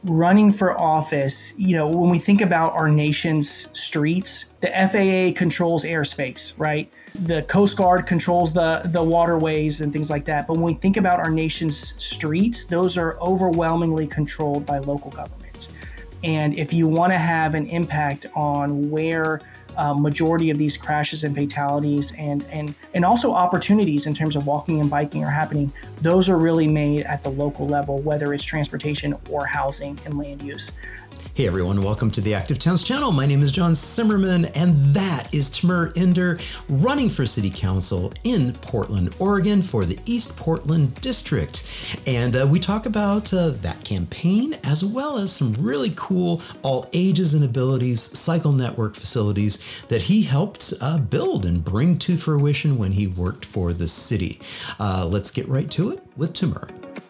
running for office, when we think about our nation's streets, the FAA controls airspace, right? The Coast Guard controls the waterways and things like that. But when we think about our nation's streets, those are overwhelmingly controlled by local governments. And if you want to have an impact on where majority of these crashes and fatalities and also opportunities in terms of walking and biking are happening, those are really made at the local level, whether it's transportation or housing and land use. Hey everyone, welcome to the Active Towns channel. My name is John Simmerman, and that is Timur Ender, running for City Council in Portland, Oregon for the East Portland District. And we talk about that campaign, as well as some really cool all ages and abilities cycle network facilities that he helped build and bring to fruition when he worked for the city. Let's get right to it with Timur.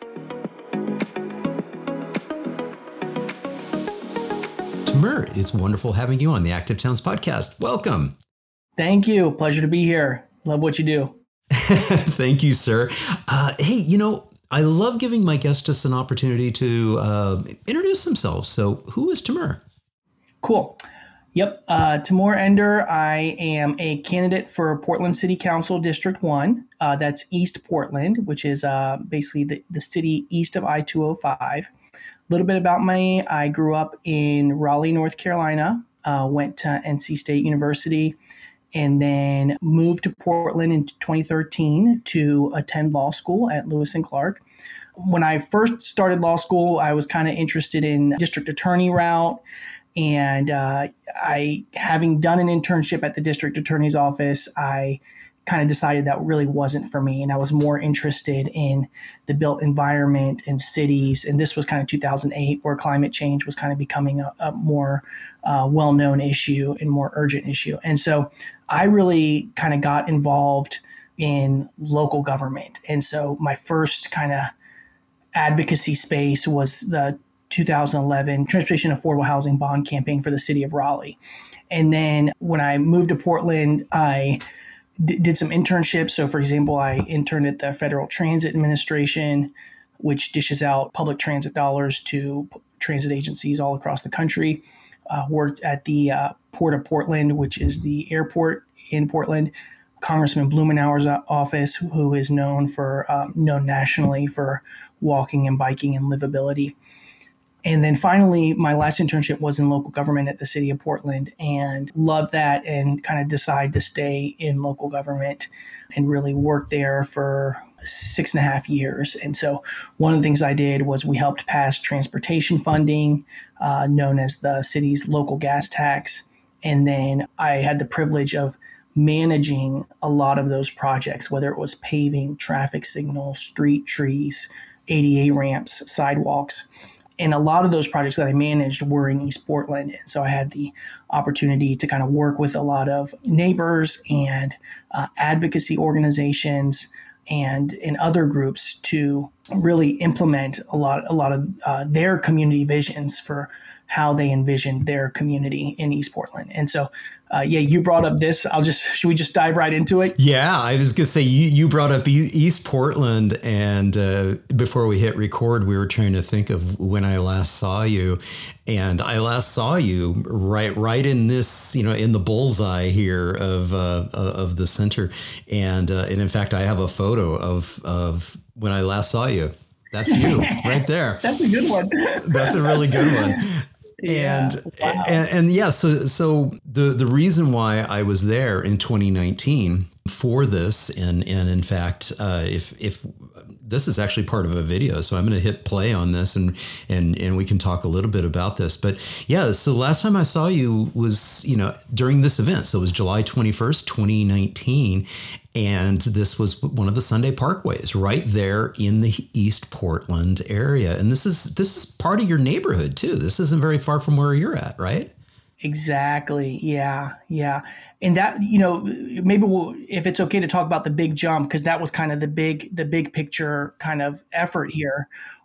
Timur, it's wonderful having you on the Active Towns podcast. Welcome. Thank you. Pleasure to be here. Love what you do. Thank you, sir. Hey, I love giving my guests just an opportunity to introduce themselves. So who is Timur? Cool. Yep. Timur Ender. I am a candidate for Portland City Council District 1. That's East Portland, which is basically the city east of I-205. A little bit about me. I grew up in Raleigh, North Carolina, went to NC State University, and then moved to Portland in 2013 to attend law school at Lewis and Clark. When I first started law school, I was kind of interested in district attorney route. And having done an internship at the district attorney's office, I kind of decided that really wasn't for me. And I was more interested in the built environment and cities. And this was kind of 2008, where climate change was kind of becoming a more well-known issue and more urgent issue. And so I really kind of got involved in local government. And so my first kind of advocacy space was the 2011 Transportation Affordable Housing Bond Campaign for the city of Raleigh. And then when I moved to Portland, I did some internships. So, for example, I interned at the Federal Transit Administration, which dishes out public transit dollars to transit agencies all across the country. Worked at the Port of Portland, which is the airport in Portland. Congressman Blumenauer's office, who is known nationally for walking and biking and livability. And then finally, my last internship was in local government at the city of Portland, and loved that, and kind of decided to stay in local government and really work there for 6.5 years. And so one of the things I did was we helped pass transportation funding, known as the city's local gas tax. And then I had the privilege of managing a lot of those projects, whether it was paving, traffic signals, street trees, ADA ramps, sidewalks. And a lot of those projects that I managed were in East Portland. And so I had the opportunity to kind of work with a lot of neighbors and advocacy organizations and other groups to really implement a lot of their community visions for how they envisioned their community in East Portland. And so, you brought up this. Should we just dive right into it? Yeah, I was going to say, you brought up East Portland, and before we hit record, we were trying to think of when I last saw you. And I last saw you right in this, in the bullseye here of the center. And in fact, I have a photo of when I last saw you. That's you right there. That's a good one. That's a really good one. Yeah. Wow. And yeah, so the reason why I was there in 2019 for this, and in fact, if this is actually part of a video, so I'm going to hit play on this and we can talk a little bit about this. But yeah, so last time I saw you was, during this event. So it was July 21st, 2019. And this was one of the Sunday Parkways right there in the East Portland area. And this is part of your neighborhood too. This isn't very far from where you're at, right? Exactly. Yeah. And that, maybe if it's okay to talk about the big jump, because that was kind of the big picture kind of effort here,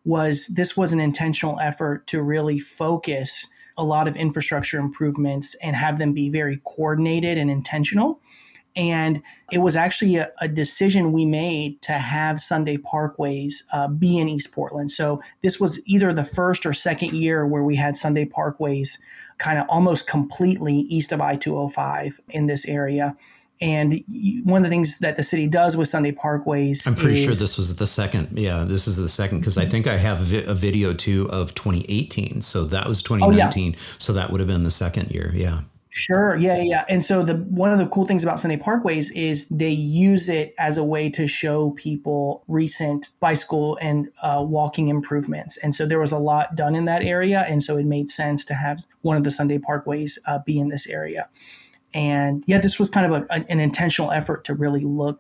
this was an intentional effort to really focus a lot of infrastructure improvements and have them be very coordinated and intentional. And it was actually a decision we made to have Sunday Parkways be in East Portland. So this was either the first or second year where we had Sunday Parkways kind of almost completely east of I-205 in this area. And one of the things that the city does with Sunday Parkways, I'm pretty sure this was the second. Yeah, this is the second, because I think I have a video too of 2018. So that was 2019. Oh, yeah. So that would have been the second year. Yeah. Sure. Yeah. And so one of the cool things about Sunday Parkways is they use it as a way to show people recent bicycle and walking improvements. And so there was a lot done in that area. And so it made sense to have one of the Sunday Parkways be in this area. And yeah, this was kind of an intentional effort to really look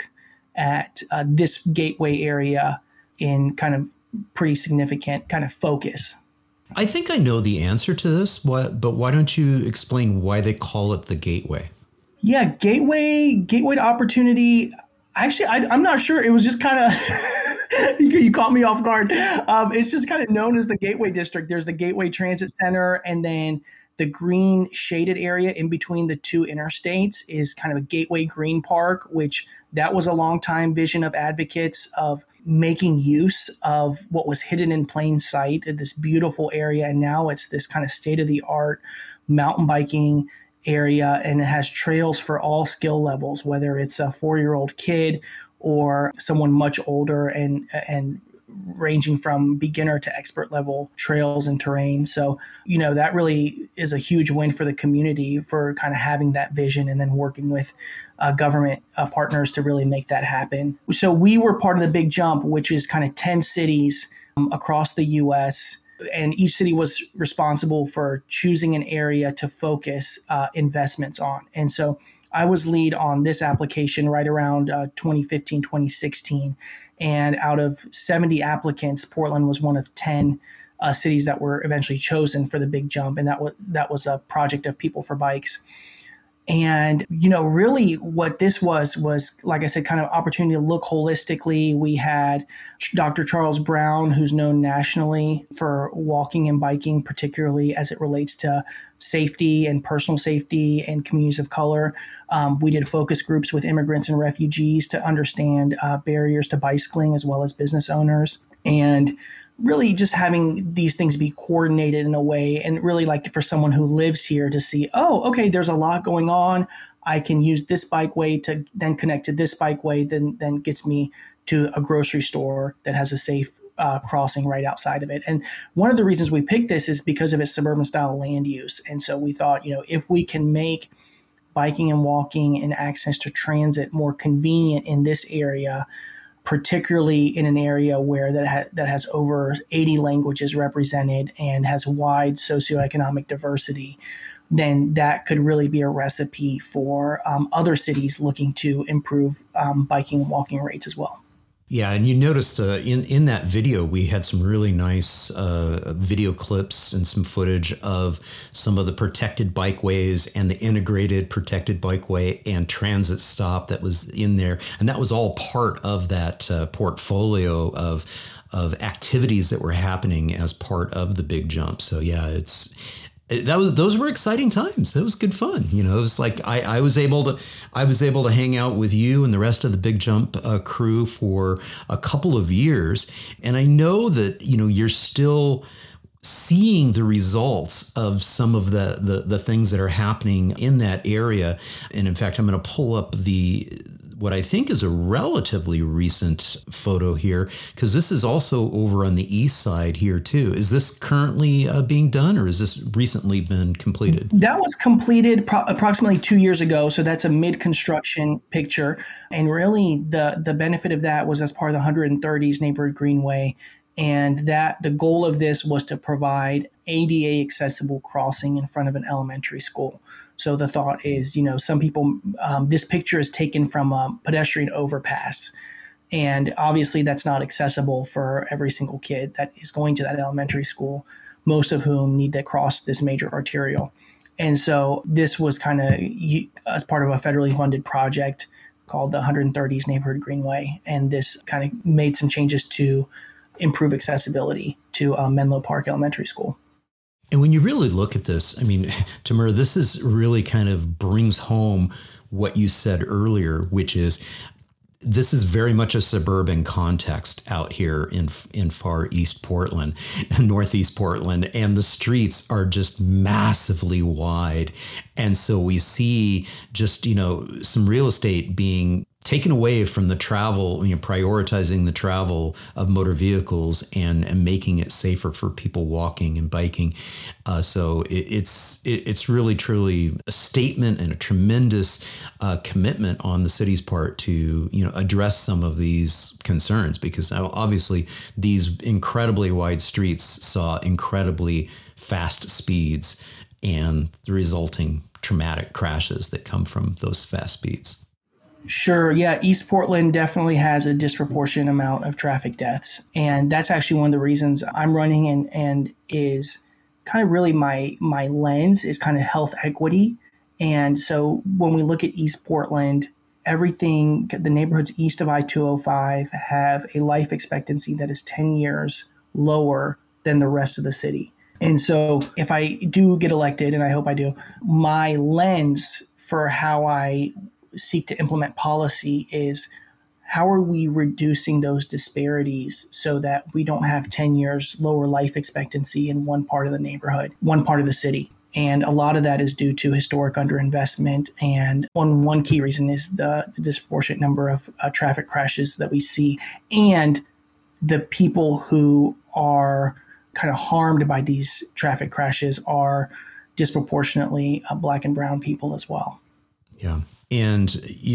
at this gateway area in kind of pretty significant kind of focus. I think I know the answer to this, but why don't you explain why they call it the gateway? Yeah, gateway to opportunity. Actually, I'm not sure. It was just kind of, you caught me off guard. It's just kind of known as the Gateway District. There's the Gateway Transit Center, and then the green shaded area in between the two interstates is kind of a Gateway Green Park, which that was a long time vision of advocates of making use of what was hidden in plain sight, this beautiful area. And now it's this kind of state of the art mountain biking area, and it has trails for all skill levels, whether it's a 4-year-old kid or someone much older, and ranging from beginner to expert level trails and terrain. So, that really is a huge win for the community for kind of having that vision and then working with government partners to really make that happen. So we were part of the Big Jump, which is kind of 10 cities across the U.S., and each city was responsible for choosing an area to focus investments on. And so I was lead on this application right around 2015, 2016. And out of 70 applicants, Portland was one of 10 cities that were eventually chosen for the Big Jump. And that was a project of People for Bikes. And, really what this was, like I said, kind of opportunity to look holistically. We had Dr. Charles Brown, who's known nationally for walking and biking, particularly as it relates to safety and personal safety and communities of color. We did focus groups with immigrants and refugees to understand barriers to bicycling, as well as business owners. And really just having these things be coordinated in a way, and really like for someone who lives here to see, oh, okay, there's a lot going on. I can use this bikeway to then connect to this bikeway, then gets me to a grocery store that has a safe crossing right outside of it. And one of the reasons we picked this is because of its suburban style land use. And so we thought, if we can make biking and walking and access to transit more convenient in this area, particularly in an area where that has over 80 languages represented and has wide socioeconomic diversity, then that could really be a recipe for other cities looking to improve biking and walking rates as well. Yeah, and you noticed in that video, we had some really nice video clips and some footage of some of the protected bikeways and the integrated protected bikeway and transit stop that was in there. And that was all part of that portfolio of activities that were happening as part of the Big Jump. So yeah, those were exciting times. It was good fun. It was like I was able to hang out with you and the rest of the Big Jump crew for a couple of years. And I know that, you're still seeing the results of some of the things that are happening in that area. And in fact, I'm going to pull up what I think is a relatively recent photo here, because this is also over on the east side here too. Is this currently being done, or has this recently been completed? That was completed approximately 2 years ago. So that's a mid-construction picture. And really the benefit of that was as part of the 130s Neighborhood Greenway. And that the goal of this was to provide ADA accessible crossing in front of an elementary school. So the thought is, some people, this picture is taken from a pedestrian overpass. And obviously that's not accessible for every single kid that is going to that elementary school, most of whom need to cross this major arterial. And so this was kind of as part of a federally funded project called the 130s Neighborhood Greenway. And this kind of made some changes to improve accessibility to Menlo Park Elementary School. And when you really look at this, I mean, Tamara, this is really kind of brings home what you said earlier, which is this is very much a suburban context out here in far East Portland, Northeast Portland, and the streets are just massively wide. And so we see just, some real estate being taken away from the travel, prioritizing the travel of motor vehicles and making it safer for people walking and biking. So it's really truly a statement and a tremendous commitment on the city's part to address some of these concerns, because obviously these incredibly wide streets saw incredibly fast speeds and the resulting traumatic crashes that come from those fast speeds. Sure. Yeah. East Portland definitely has a disproportionate amount of traffic deaths. And that's actually one of the reasons I'm running and is kind of really my lens is kind of health equity. And so when we look at East Portland, everything, the neighborhoods east of I-205 have a life expectancy that is 10 years lower than the rest of the city. And so if I do get elected, and I hope I do, my lens for how I seek to implement policy is how are we reducing those disparities so that we don't have 10 years lower life expectancy in one part of the neighborhood, one part of the city. And a lot of that is due to historic underinvestment. And one key reason is the disproportionate number of traffic crashes that we see, and the people who are kind of harmed by these traffic crashes are disproportionately Black and brown people as well. Yeah. And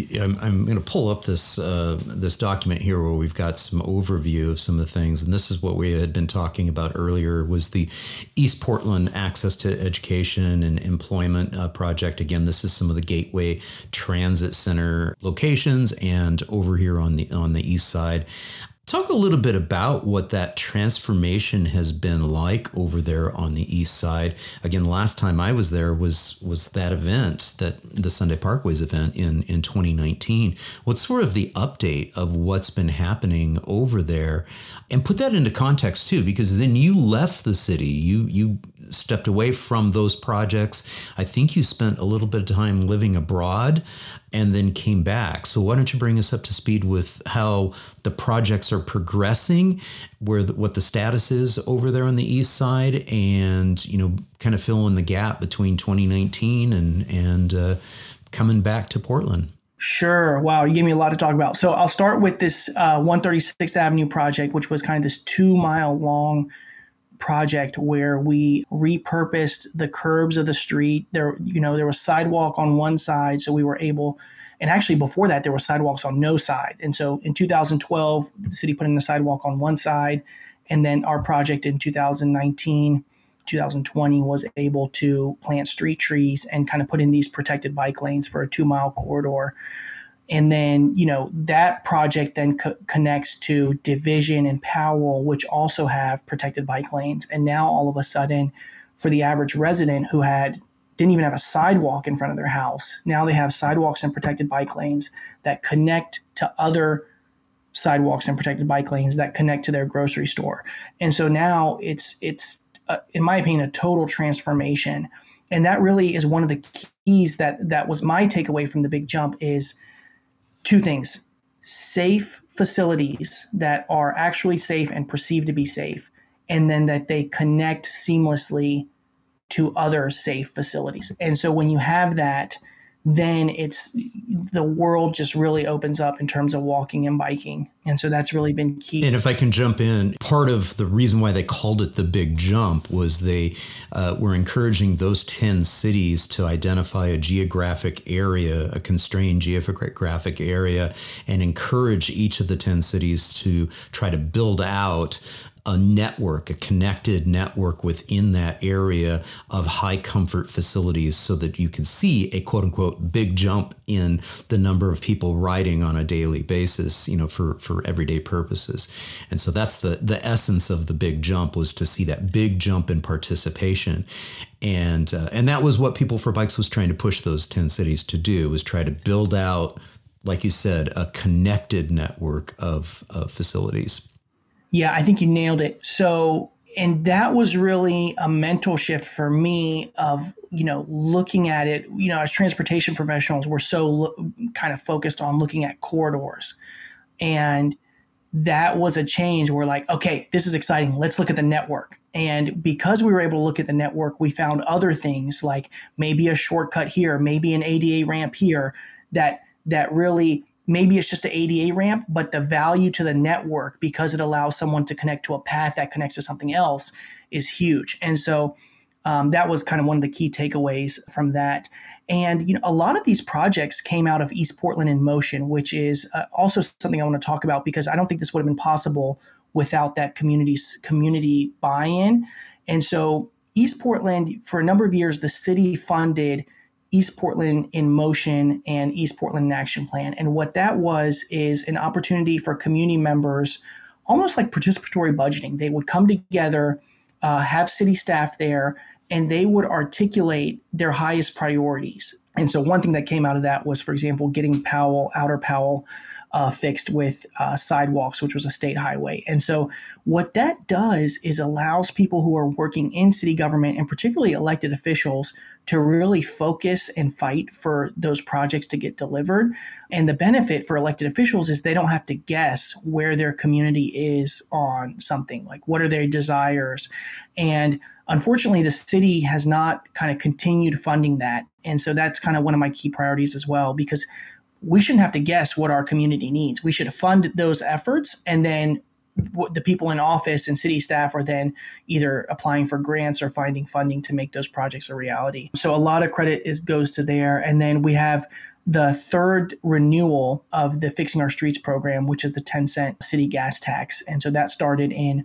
I'm going to pull up this document here where we've got some overview of some of the things. And this is what we had been talking about earlier was the East Portland Access to Education and Employment project. Again, this is some of the Gateway Transit Center locations, and over here on the east side. Talk a little bit about what that transformation has been like over there on the east side. Again, last time I was there was that event, that the Sunday Parkways event in 2019. What's sort of the update of what's been happening over there? And put that into context too, because then you left the city. You stepped away from those projects. I think you spent a little bit of time living abroad and then came back. So why don't you bring us up to speed with how the projects are progressing, what the status is over there on the east side, and kind of fill in the gap between 2019 and coming back to Portland. Sure. Wow, you gave me a lot to talk about. So I'll start with this 136th Avenue project, which was kind of this 2-mile long project where we repurposed the curbs of the street. There was sidewalk on one side, so we were able, and actually before that there were sidewalks on no side. And so in 2012, the city put in a sidewalk on one side, and then our project in 2019, 2020 was able to plant street trees and kind of put in these protected bike lanes for a 2-mile corridor. And then, that project then connects to Division and Powell, which also have protected bike lanes. And now all of a sudden, for the average resident who didn't even have a sidewalk in front of their house, now they have sidewalks and protected bike lanes that connect to other sidewalks and protected bike lanes that connect to their grocery store. And so now it's in my opinion, a total transformation. And that really is one of the keys that was my takeaway from the big jump is two things: safe facilities that are actually safe and perceived to be safe, and then that they connect seamlessly to other safe facilities. And so when you have that, then the world just really opens up in terms of walking and biking. And so that's really been key. And if I can jump in, part of the reason why they called it the Big Jump was they were encouraging those 10 cities to identify a geographic area, a constrained geographic area, and encourage each of the 10 cities to try to build out a network, a connected network within that area of high comfort facilities so that you can see a quote unquote big jump in the number of people riding on a daily basis, for everyday purposes. And so that's the essence of the big jump, was to see that big jump in participation. And that was what People for Bikes was trying to push those 10 cities to do, was try to build out, like you said, a connected network of facilities. Yeah, I think you nailed it. So And that was really a mental shift for me of, looking at it, as transportation professionals, we're so kind of focused on looking at corridors. And that was a change. We're like, okay, this is exciting. Let's look at the network. And because we were able to look at the network, we found other things like maybe a shortcut here, maybe an ADA ramp here that really, maybe it's just an ADA ramp, but the value to the network, because it allows someone to connect to a path that connects to something else, is huge. And so that was kind of one of the key takeaways from that. And, a lot of these projects came out of East Portland in Motion, which is also something I want to talk about, because I don't think this would have been possible without that community buy-in. And so East Portland, for a number of years, the city funded East Portland in Motion and East Portland in Action Plan. And what that was is an opportunity for community members, almost like participatory budgeting. They would come together, have city staff there, and they would articulate their highest priorities. And so one thing that came out of that was, for example, getting Outer Powell fixed with sidewalks, which was a state highway. And so what that does is allows people who are working in city government, and particularly elected officials, to really focus and fight for those projects to get delivered. And the benefit for elected officials is they don't have to guess where their community is on something, like what are their desires. And unfortunately, the city has not kind of continued funding that. And so that's kind of one of my key priorities as well, because we shouldn't have to guess what our community needs. We should fund those efforts, and then the people in office and city staff are then either applying for grants or finding funding to make those projects a reality. So a lot of credit goes to there. And then we have the third renewal of the Fixing Our Streets program, which is the 10-cent city gas tax. And so that started in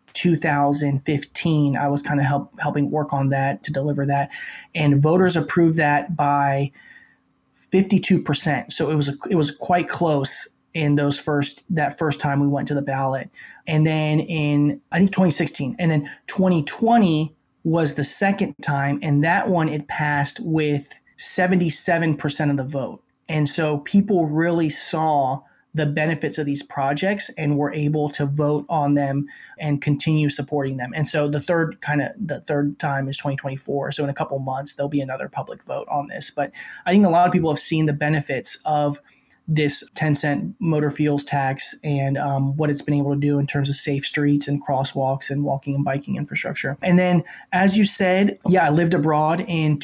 2015. I was kind of helping work on that to deliver that. And voters approved that by 52%. So it was quite close in that first time we went to the ballot. And then in, I think, 2016, and then 2020 was the second time. And that one, it passed with 77% of the vote. And so people really saw the benefits of these projects and were able to vote on them and continue supporting them. And so the third time is 2024. So in a couple months, there'll be another public vote on this. But I think a lot of people have seen the benefits of this 10-cent motor fuels tax and what it's been able to do in terms of safe streets and crosswalks and walking and biking infrastructure. And then, as you said, I lived abroad in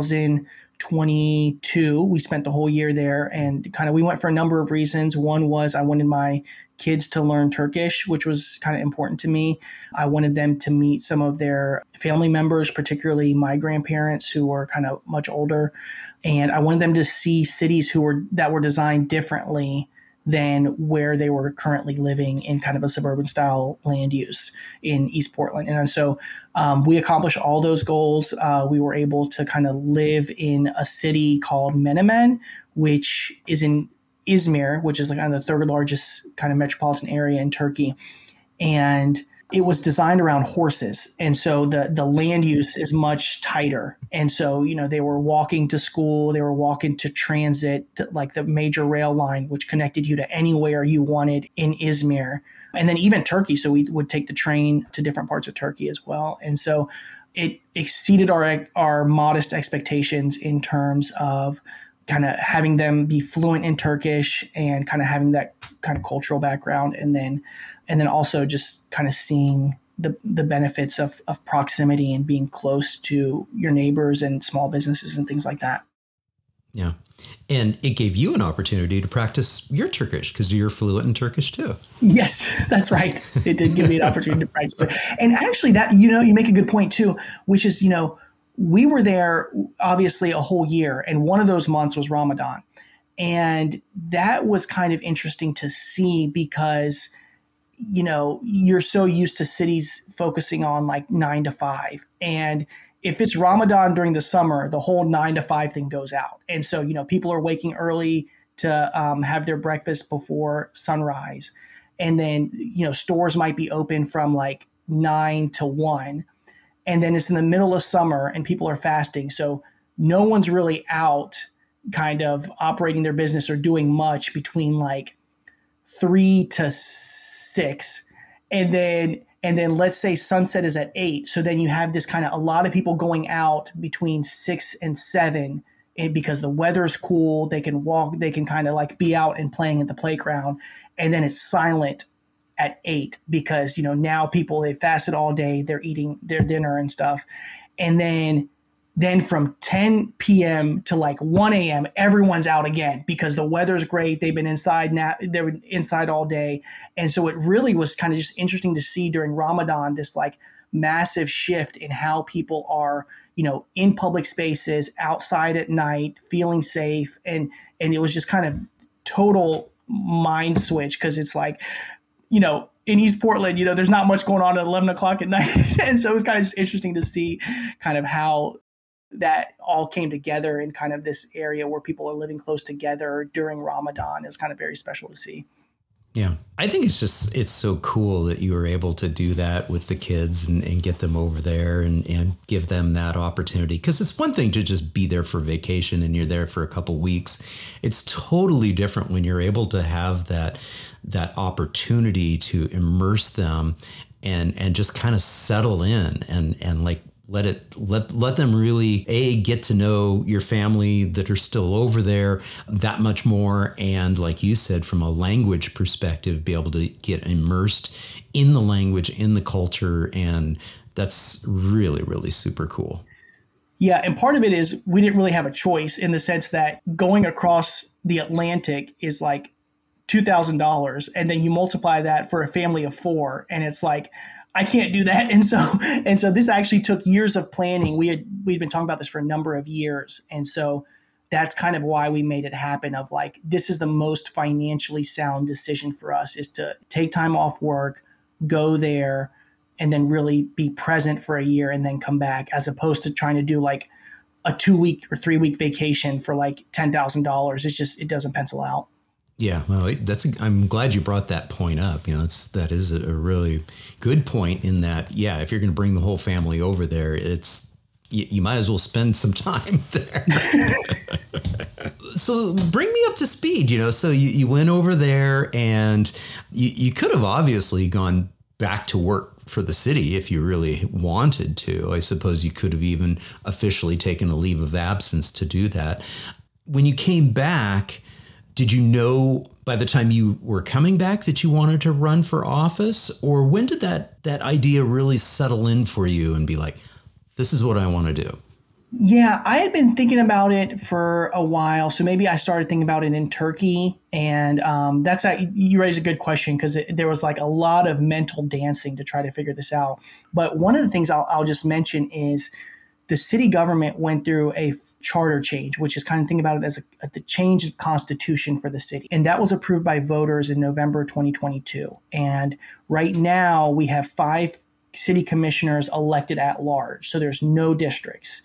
2022. We spent the whole year there, and we went for a number of reasons. One was I wanted my kids to learn Turkish, which was kind of important to me. I wanted them to meet some of their family members, particularly my grandparents, who were kind of much older. And I wanted them to see cities that were designed differently than where they were currently living in kind of a suburban style land use in East Portland. And so we accomplished all those goals. We were able to kind of live in a city called Menemen, which is in Izmir, which is like kind of the third largest kind of metropolitan area in Turkey. And it was designed around horses. And so the land use is much tighter. And so, they were walking to school, they were walking to transit, like the major rail line, which connected you to anywhere you wanted in Izmir. And then even Turkey. So we would take the train to different parts of Turkey as well. And so it exceeded our modest expectations in terms of kind of having them be fluent in Turkish and kind of having that kind of cultural background. And then also just kind of seeing the benefits of proximity and being close to your neighbors and small businesses and things like that. Yeah. And it gave you an opportunity to practice your Turkish because you're fluent in Turkish too. Yes, that's right. It did give me an opportunity to practice it. And actually that, you make a good point too, which is, we were there obviously a whole year, and one of those months was Ramadan. And that was kind of interesting to see because, you're so used to cities focusing on like 9 to 5. And if it's Ramadan during the summer, the whole 9 to 5 thing goes out. And so, people are waking early to have their breakfast before sunrise. And then, stores might be open from like 9 to 1. And then it's in the middle of summer and people are fasting. So no one's really out kind of operating their business or doing much between like 3 to 6. And then And then let's say sunset is at 8. So then you have this kind of a lot of people going out between 6 and 7, and because the weather's cool, they can walk, they can kind of like be out and playing at the playground. And then it's silent at 8 because, now people, they fasted all day, they're eating their dinner and stuff. And then from 10 p.m. to like 1 a.m., everyone's out again because the weather's great. They've been inside now. They were inside all day. And so it really was kind of just interesting to see during Ramadan, this like massive shift in how people are, in public spaces, outside at night, feeling safe. And it was just kind of total mind switch because it's like, in East Portland, there's not much going on at 11 o'clock at night. And so it was kind of just interesting to see kind of how that all came together in kind of this area where people are living close together during Ramadan. It was kind of very special to see. Yeah. I think it's so cool that you were able to do that with the kids and get them over there and give them that opportunity. Because it's one thing to just be there for vacation and you're there for a couple weeks. It's totally different when you're able to have that opportunity to immerse them and just kind of settle in and like let them really get to know your family that are still over there that much more. And like you said, from a language perspective, be able to get immersed in the language, in the culture. And that's really, really super cool. Yeah. And part of it is we didn't really have a choice in the sense that going across the Atlantic is like $2,000. And then you multiply that for a family of 4. And it's like, I can't do that. And so this actually took years of planning. We'd been talking about this for a number of years. And so that's kind of why we made it happen of like, this is the most financially sound decision for us is to take time off work, go there, and then really be present for a year and then come back, as opposed to trying to do like a 2-week or 3-week vacation for like $10,000. It doesn't pencil out. Yeah, well, I'm glad you brought that point up. That is a really good point in that, yeah, if you're going to bring the whole family over there, you might as well spend some time there. So bring me up to speed, so you went over there and you could have obviously gone back to work for the city if you really wanted to. I suppose you could have even officially taken a leave of absence to do that. When you came back, did you know by the time you were coming back that you wanted to run for office? Or when did that idea really settle in for you and be like, this is what I want to do? Yeah, I had been thinking about it for a while. So maybe I started thinking about it in Turkey. And you raise a good question because there was like a lot of mental dancing to try to figure this out. But one of the things I'll just mention is the city government went through a charter change, which is kind of think about it as the change of constitution for the city. And that was approved by voters in November 2022. And right now we have 5 city commissioners elected at large. So there's no districts.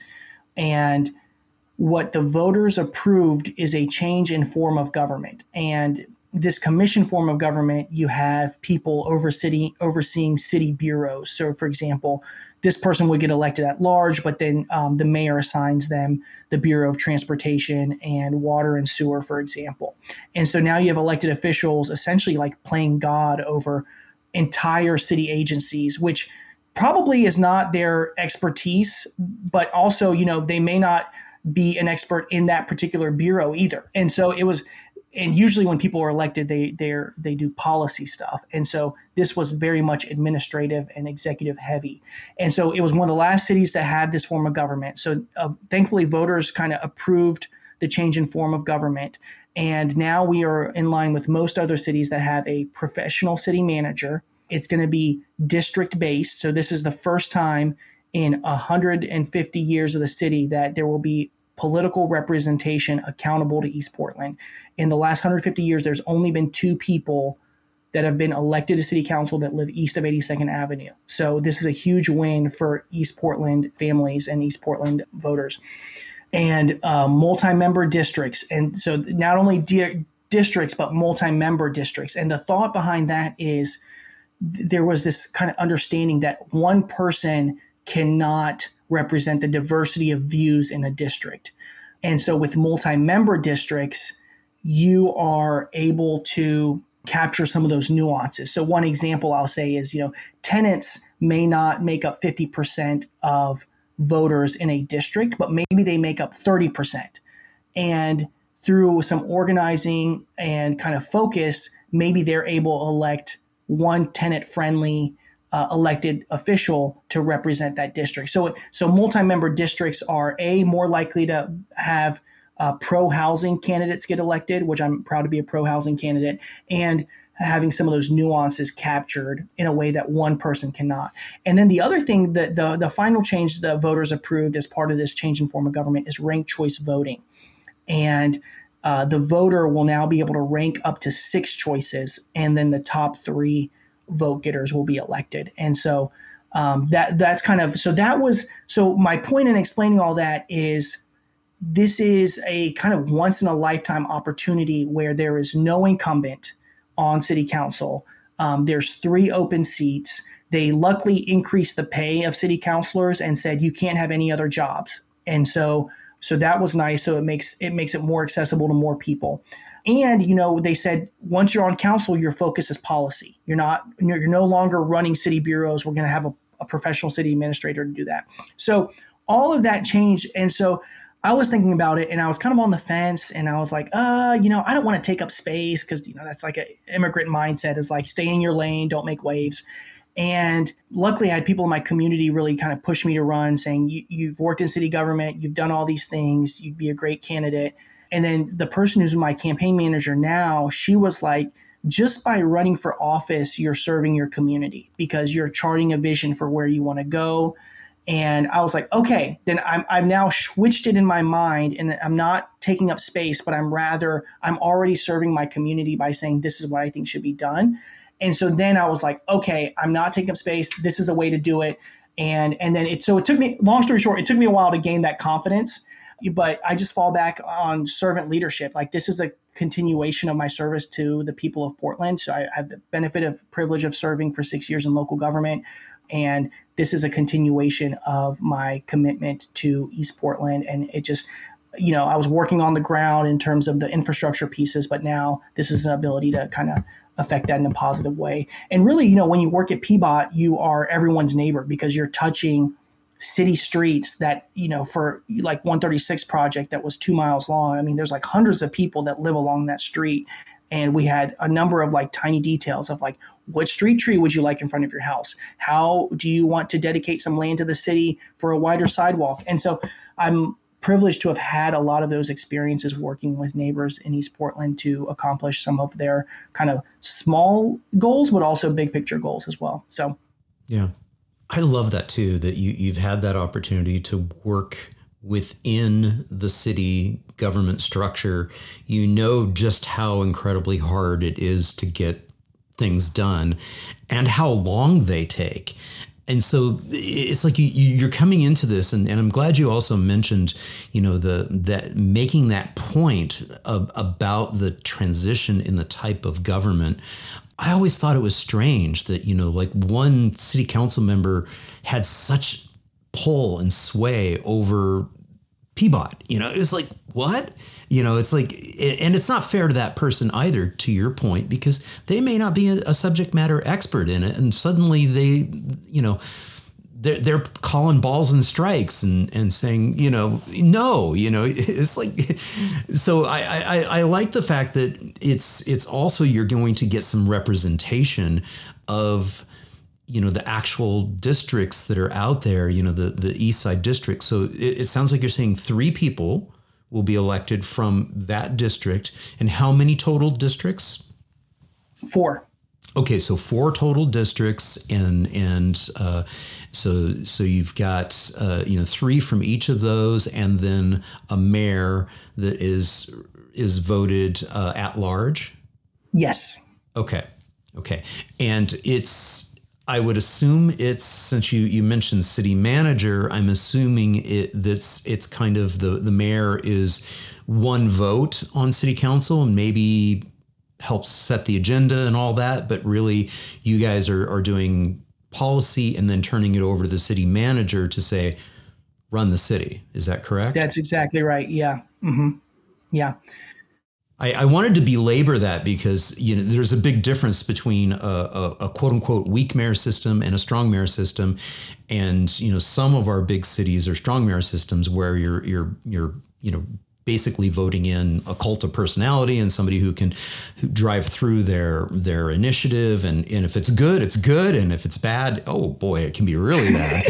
And what the voters approved is a change in form of government. And this commission form of government, you have people overseeing city bureaus. So, for example, this person would get elected at large, but then the mayor assigns them the Bureau of Transportation and Water and Sewer, for example. And so now you have elected officials essentially like playing God over entire city agencies, which probably is not their expertise, but also, they may not be an expert in that particular bureau either. And so and usually when people are elected, they do policy stuff. And so this was very much administrative and executive heavy. And so it was one of the last cities to have this form of government. So thankfully, voters kind of approved the change in form of government. And now we are in line with most other cities that have a professional city manager. It's going to be district based. So this is the first time in 150 years of the city that there will be political representation accountable to East Portland. In the last 150 years, there's only been 2 people that have been elected to city council that live east of 82nd Avenue. So this is a huge win for East Portland families and East Portland voters. And multi-member districts. And so not only districts, but multi-member districts. And the thought behind that is there was this kind of understanding that one person cannot represent the diversity of views in a district. And so with multi-member districts, you are able to capture some of those nuances. So one example I'll say is, tenants may not make up 50% of voters in a district, but maybe they make up 30%. And through some organizing and kind of focus, maybe they're able to elect one tenant-friendly elected official to represent that district. So multi-member districts are more likely to have pro-housing candidates get elected, which I'm proud to be a pro-housing candidate, and having some of those nuances captured in a way that one person cannot. And then the other thing that the final change that voters approved as part of this change in form of government is ranked choice voting. And the voter will now be able to rank up to 6 choices, and then the top 3 vote getters will be elected. And so that's kind of, so my point in explaining all that is this is a kind of once in a lifetime opportunity where there is no incumbent on city council. There's 3 open seats. They luckily increased the pay of city councilors and said you can't have any other jobs. And so that was nice. So it makes it more accessible to more people. And, they said, once you're on council, your focus is policy. You're no longer running city bureaus. We're going to have a professional city administrator to do that. So all of that changed. And so I was thinking about it and I was kind of on the fence and I was like, I don't want to take up space because, that's like an immigrant mindset is like, stay in your lane, don't make waves. And luckily I had people in my community really kind of push me to run, saying, you've worked in city government, you've done all these things, you'd be a great candidate. And then the person who's my campaign manager now, she was like, just by running for office, you're serving your community because you're charting a vision for where you want to go. And I was like, okay, then I've now switched it in my mind and I'm not taking up space, but I'm already serving my community by saying this is what I think should be done. And so then I was like, okay, I'm not taking up space. This is a way to do it. And then it took me, long story short, it took me a while to gain that confidence, but I just fall back on servant leadership. Like this is a continuation of my service to the people of Portland. So I have the privilege of serving for 6 years in local government. And this is a continuation of my commitment to East Portland. And it just, I was working on the ground in terms of the infrastructure pieces, but now this is an ability to kind of affect that in a positive way. And really, when you work at PBOT, you are everyone's neighbor because you're touching city streets that, for like 136 project that was 2 miles long. I mean, there's like hundreds of people that live along that street. And we had a number of like tiny details of like, what street tree would you like in front of your house? How do you want to dedicate some land to the city for a wider sidewalk? And so I'm privileged to have had a lot of those experiences working with neighbors in East Portland to accomplish some of their kind of small goals, but also big picture goals as well. So, yeah, I love that too, that you've had that opportunity to work within the city government structure. Just how incredibly hard it is to get things done and how long they take. And so it's like you're coming into this, and I'm glad you also mentioned, that making that point about the transition in the type of government. I always thought it was strange that, like one city council member had such pull and sway over PBOT. It's like, what? It's like, and it's not fair to that person either, to your point, because they may not be a subject matter expert in it. And suddenly they're calling balls and strikes and saying, no, it's like, so I like the fact that it's also, you're going to get some representation of, the actual districts that are out there, the East Side district. So it sounds like you're saying 3 people will be elected from that district. And how many total districts? 4. Okay, so 4 total districts, and so you've got 3 from each of those, and then a mayor that is voted at large. Yes. Okay, and I would assume since you mentioned city manager, I'm assuming it's kind of the mayor is one vote on city council and maybe helps set the agenda and all that, but really you guys are doing policy and then turning it over to the city manager to say, run the city. Is that correct? That's exactly right. Yeah. Mm-hmm. Yeah. I wanted to belabor that because, you know, there's a big difference between a quote unquote weak mayor system and a strong mayor system. And, you know, some of our big cities are strong mayor systems where you're, you know, basically voting in a cult of personality and somebody who drive through their initiative. And if it's good, it's good. And if it's bad, oh boy, it can be really bad.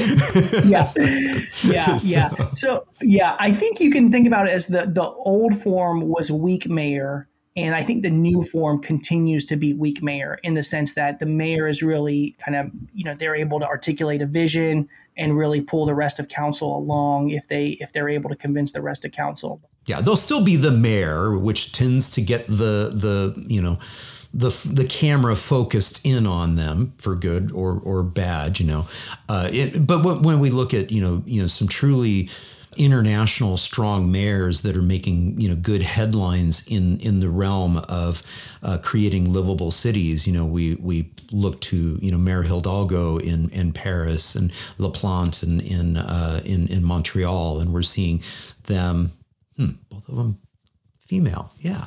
Yeah. So I think you can think about it as the old form was weak mayor. And I think the new form continues to be weak mayor in the sense that the mayor is really kind of, you know, they're able to articulate a vision and really pull the rest of council along if they're able to convince the rest of council. Yeah, they'll still be the mayor, which tends to get the you know, the camera focused in on them for good or bad, you know. But when we look at, you know, some truly international strong mayors that are making, you know, good headlines in the realm of creating livable cities, you know, we look to, you know, Mayor Hidalgo in Paris and LaPlante in Montreal, and we're seeing them. Both of them female. Yeah.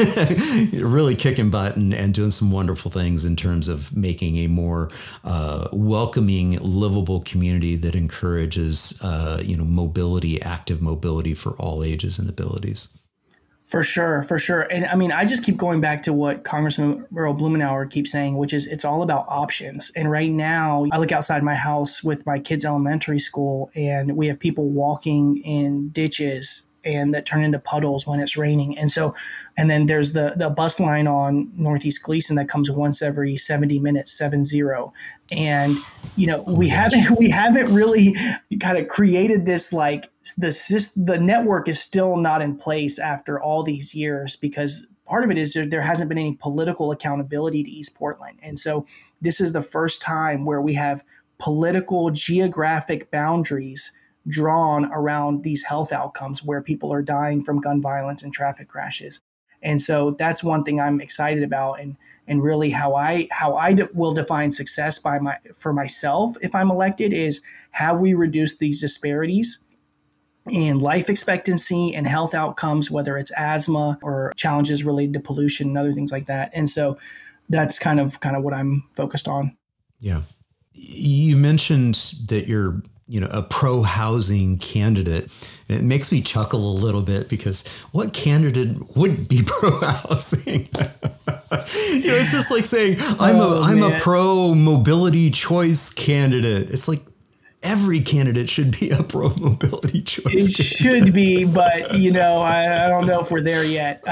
Really kicking butt and doing some wonderful things in terms of making a more welcoming, livable community that encourages, you know, mobility, active mobility for all ages and abilities. For sure. And I mean, I just keep going back to what Congressman Earl Blumenauer keeps saying, which is it's all about options. And right now, I look outside my house with my kids' elementary school, and we have people walking in ditches and that turn into puddles when it's raining. And then there's the bus line on Northeast Gleason that comes once every 70 minutes, 70. And, you know, we haven't really kind of created this, like the network is still not in place after all these years, because part of it is there hasn't been any political accountability to East Portland. And so this is the first time where we have political geographic boundaries drawn around these health outcomes where people are dying from gun violence and traffic crashes. And so that's one thing I'm excited about, and really how I will define success for myself if I'm elected is, have we reduced these disparities in life expectancy and health outcomes, whether it's asthma or challenges related to pollution and other things like that. And so that's kind of what I'm focused on. Yeah. You mentioned that you're, you know, a pro-housing candidate. It makes me chuckle a little bit because what candidate wouldn't be pro-housing? You know, it's just like saying I'm a pro-mobility choice candidate. It's like every candidate should be a pro-mobility choice. It should be, but, you know, I don't know if we're there yet.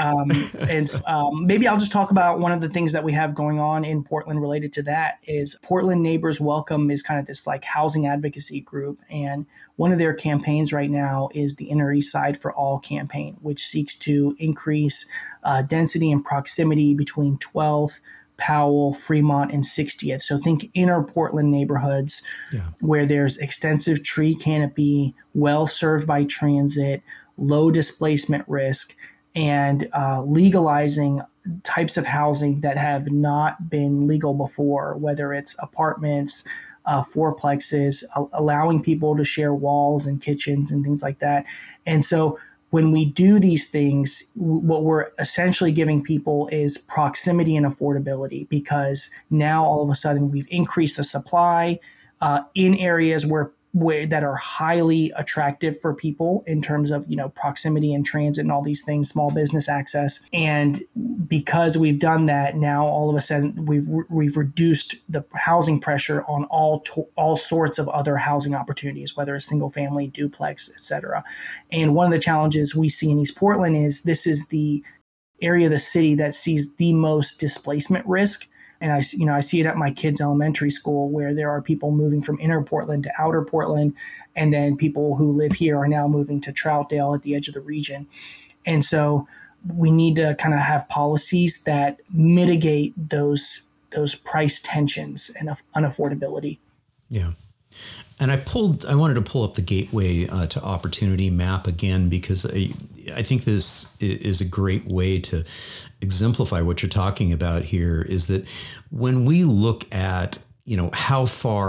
Maybe I'll just talk about one of the things that we have going on in Portland related to that is Portland Neighbors Welcome is kind of this like housing advocacy group. And one of their campaigns right now is the Inner East Side for All campaign, which seeks to increase density and proximity between 12th, Powell, Fremont, and 60th. So think inner Portland neighborhoods where there's extensive tree canopy, well served by transit, low displacement risk, and legalizing types of housing that have not been legal before, whether it's apartments, fourplexes, allowing people to share walls and kitchens and things like that. And so when we do these things, what we're essentially giving people is proximity and affordability, because now all of a sudden we've increased the supply in areas where that are highly attractive for people in terms of, you know, proximity and transit and all these things, small business access. And because we've done that, now all of a sudden we've reduced the housing pressure on all sorts of other housing opportunities, whether it's single family, duplex, et cetera. And one of the challenges we see in East Portland is this is the area of the city that sees the most displacement risk. And I see it at my kids' elementary school where there are people moving from inner Portland to outer Portland. And then people who live here are now moving to Troutdale at the edge of the region. And so we need to kind of have policies that mitigate those price tensions and unaffordability. Yeah. And I wanted to pull up the Gateway to Opportunity map again, because I think this is a great way to exemplify what you're talking about here, is that when we look at, you know, how far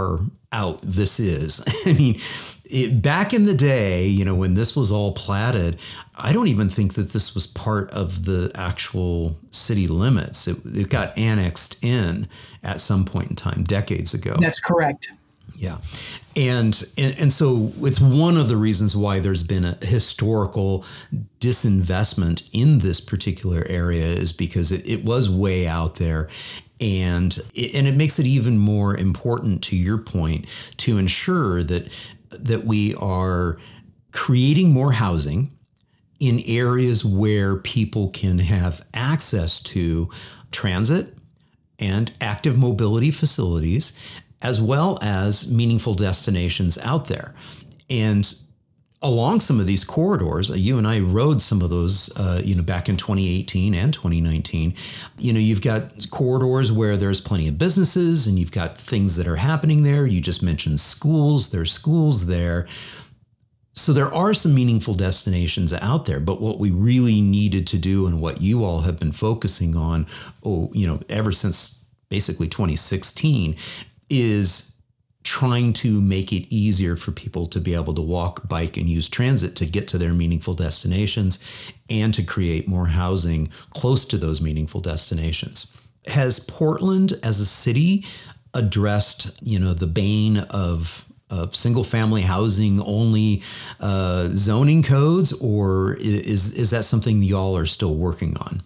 out this is. I mean, back in the day, when this was all platted, I don't even think that this was part of the actual city limits. It got annexed in at some point in time, decades ago. That's correct. Yeah. And so it's one of the reasons why there's been a historical disinvestment in this particular area, is because it was way out there. And it makes it even more important, to your point, to ensure that we are creating more housing in areas where people can have access to transit and active mobility facilities, as well as meaningful destinations out there. And along some of these corridors, you and I rode some of those, back in 2018 and 2019. You've got corridors where there's plenty of businesses and you've got things that are happening there. You just mentioned schools. There's schools there. So there are some meaningful destinations out there. But what we really needed to do, and what you all have been focusing on, ever since basically 2016, is trying to make it easier for people to be able to walk, bike, and use transit to get to their meaningful destinations, and to create more housing close to those meaningful destinations. Has Portland as a city addressed, the bane of single family housing only zoning codes, or is that something y'all are still working on?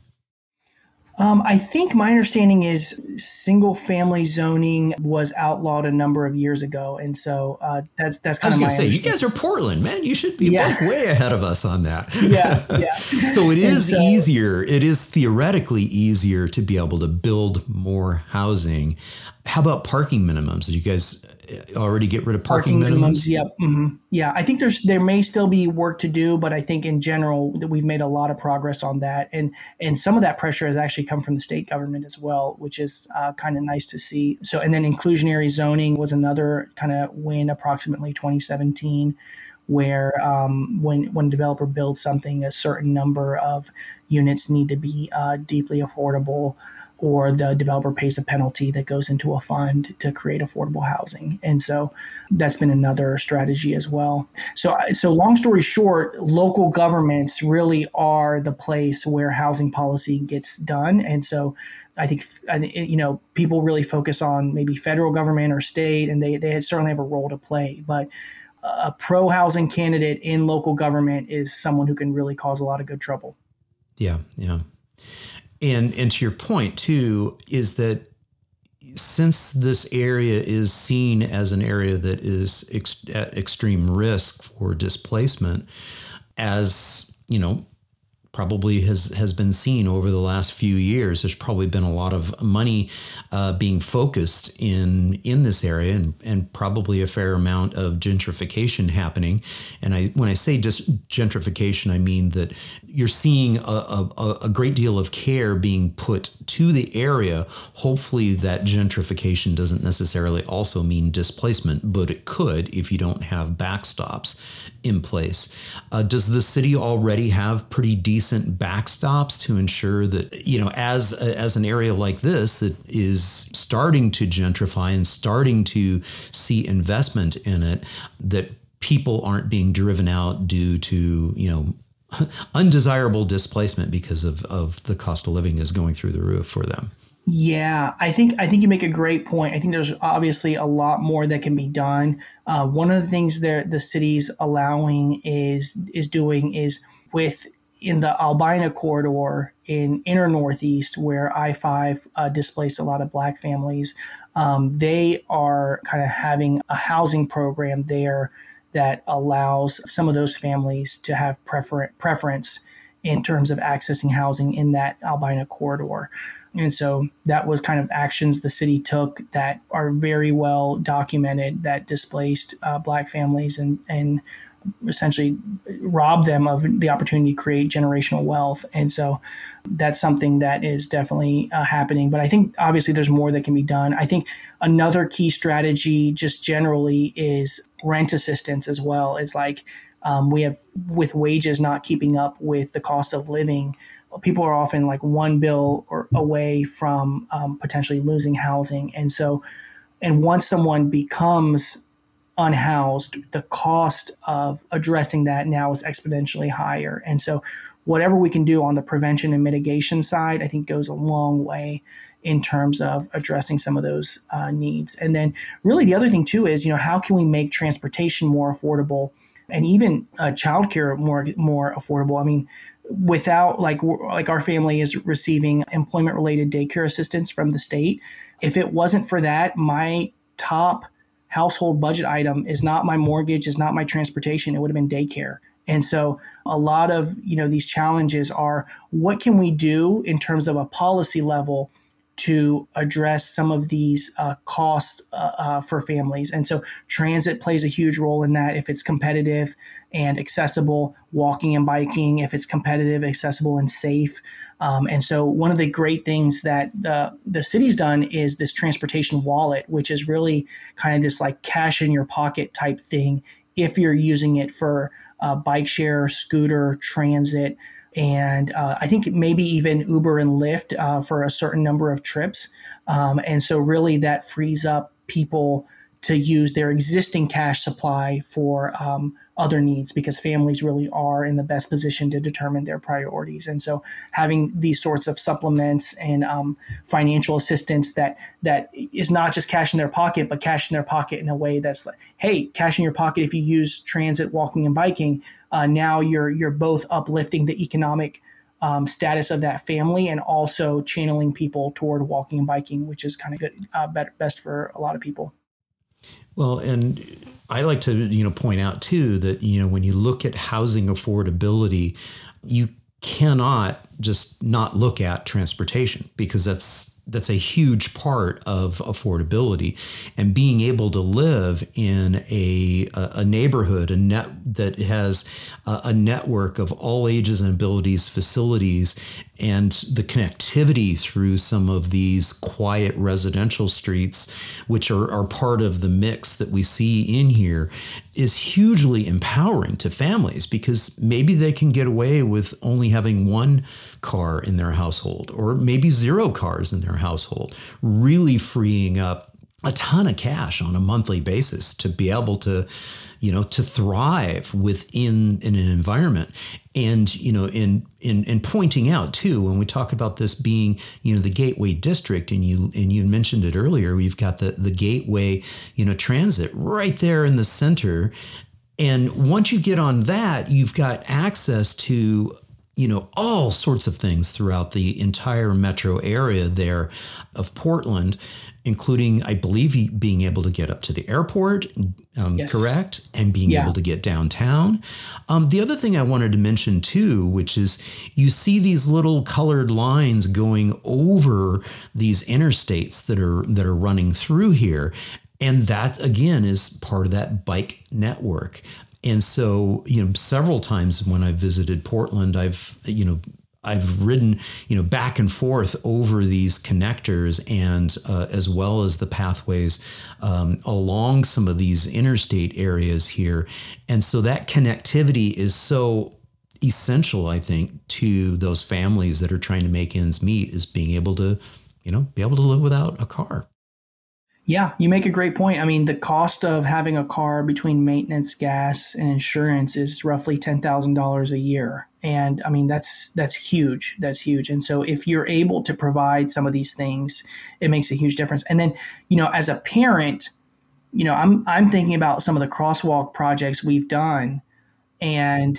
I think my understanding is single family zoning was outlawed a number of years ago. And so that's kind of my understanding. I was going to say, you guys are Portland, man. You should be like way ahead of us on that. Yeah. So it is easier. It is theoretically easier to be able to build more housing. How about parking minimums? Did you guys already get rid of parking minimums? Yep. Mm-hmm. Yeah, I think there may still be work to do, but I think in general that we've made a lot of progress on that, and some of that pressure has actually come from the state government as well, which is kind of nice to see. So, and then inclusionary zoning was another kind of win, approximately 2017. Where when a developer builds something, a certain number of units need to be deeply affordable, or the developer pays a penalty that goes into a fund to create affordable housing. And so that's been another strategy as well. So long story short, local governments really are the place where housing policy gets done. And so I think people really focus on maybe federal government or state, and they certainly have a role to play. But a pro-housing candidate in local government is someone who can really cause a lot of good trouble. Yeah. And to your point, too, is that since this area is seen as an area that is at extreme risk for displacement, as probably has been seen over the last few years, there's probably been a lot of money being focused in this area, and probably a fair amount of gentrification happening. And when I say gentrification, I mean that you're seeing a great deal of care being put to the area. Hopefully that gentrification doesn't necessarily also mean displacement, but it could if you don't have backstops in place. Does the city already have pretty decent backstops to ensure that, as an area like this that is starting to gentrify and starting to see investment in it, that people aren't being driven out due to, undesirable displacement because of the cost of living is going through the roof for them? Yeah, I think you make a great point. I think there's obviously a lot more that can be done. One of the things the city's allowing is doing in the Albina corridor in inner Northeast, where I-5 displaced a lot of Black families. They are kind of having a housing program there that allows some of those families to have preference in terms of accessing housing in that Albina corridor. And so that was kind of actions the city took that are very well documented, that displaced Black families and essentially robbed them of the opportunity to create generational wealth. And so that's something that is definitely happening. But I think obviously there's more that can be done. I think another key strategy just generally is rent assistance as well. Is like we have, with wages not keeping up with the cost of living, people are often like one bill or away from potentially losing housing. And so And once someone becomes unhoused, the cost of addressing that now is exponentially higher. And so whatever we can do on the prevention and mitigation side, I think goes a long way in terms of addressing some of those needs. And then really the other thing too is, how can we make transportation more affordable and even childcare more affordable? I mean, without like our family is receiving employment related daycare assistance from the state. If it wasn't for that, my top household budget item is not my mortgage, is not my transportation. It would have been daycare. And so a lot of, these challenges are, what can we do in terms of a policy level to address some of these costs for families? And so transit plays a huge role in that. If it's competitive and accessible, walking and biking, if it's competitive, accessible, and safe. And so one of the great things that the city's done is this transportation wallet, which is really kind of this like cash in your pocket type thing if you're using it for bike share, scooter, transit, and I think maybe even Uber and Lyft for a certain number of trips. And so really that frees up people to use their existing cash supply for other needs, because families really are in the best position to determine their priorities. And so having these sorts of supplements and financial assistance that is not just cash in their pocket, but cash in their pocket in a way that's like, hey, cash in your pocket if you use transit, walking, and biking. Now you're both uplifting the economic status of that family and also channeling people toward walking and biking, which is kind of good, best for a lot of people. Well, and I like to, point out too that, when you look at housing affordability, you cannot just not look at transportation, because that's a huge part of affordability, and being able to live in a neighborhood, that has a network of all ages and abilities, facilities, and the connectivity through some of these quiet residential streets, which are part of the mix that we see in here, is hugely empowering to families, because maybe they can get away with only having one car in their household, or maybe 0 cars in their household, really freeing up a ton of cash on a monthly basis to be able to, to thrive within an environment. And, in pointing out too, when we talk about this being, the Gateway District, and you mentioned it earlier, we've got the Gateway, transit right there in the center. And once you get on that, you've got access to all sorts of things throughout the entire metro area there of Portland, including, I believe, being able to get up to the airport, yes. Correct? And being able to get downtown. The other thing I wanted to mention too, which is you see these little colored lines going over these interstates that are running through here. And that, again, is part of that bike network. And so, several times when I've visited Portland, I've ridden, back and forth over these connectors, and as well as the pathways along some of these interstate areas here. And so that connectivity is so essential, I think, to those families that are trying to make ends meet, is being able to, live without a car. Yeah, you make a great point. I mean, the cost of having a car between maintenance, gas, and insurance is roughly $10,000 a year. And I mean, that's huge. That's huge. And so if you're able to provide some of these things, it makes a huge difference. And then, as a parent, I'm thinking about some of the crosswalk projects we've done. And,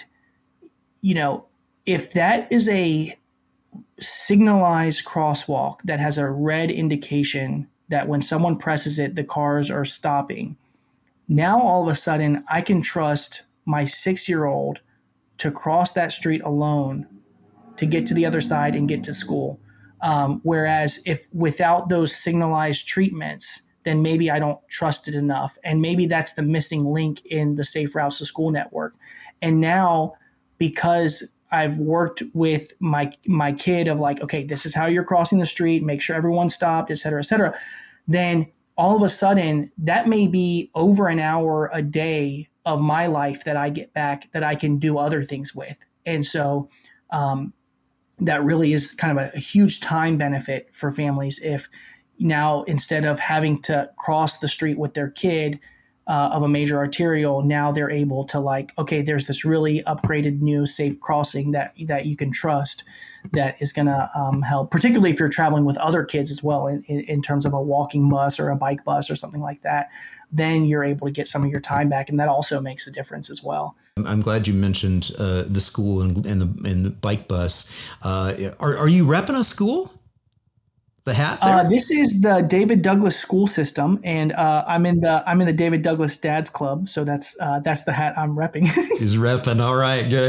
if that is a signalized crosswalk that has a red indication that when someone presses it, the cars are stopping. Now, all of a sudden, I can trust my 6-year-old to cross that street alone to get to the other side and get to school. Whereas if without those signalized treatments, then maybe I don't trust it enough. And maybe that's the missing link in the Safe Routes to School network. And now, because I've worked with my kid of like, okay, this is how you're crossing the street, make sure everyone's stopped, et cetera, then all of a sudden that may be over an hour a day of my life that I get back that I can do other things with. And so that really is kind of a huge time benefit for families now instead of having to cross the street with their kid of a major arterial, now they're able to like, okay, there's this really upgraded new safe crossing that you can trust that is going to help, particularly if you're traveling with other kids as well in terms of a walking bus or a bike bus or something like that. Then you're able to get some of your time back, and that also makes a difference as well. I'm glad you mentioned the school and the bike bus. Are you repping a school? The hat there? This is the David Douglas school system, and I'm in the David Douglas Dads Club, so that's the hat I'm repping. He's repping. All right, good.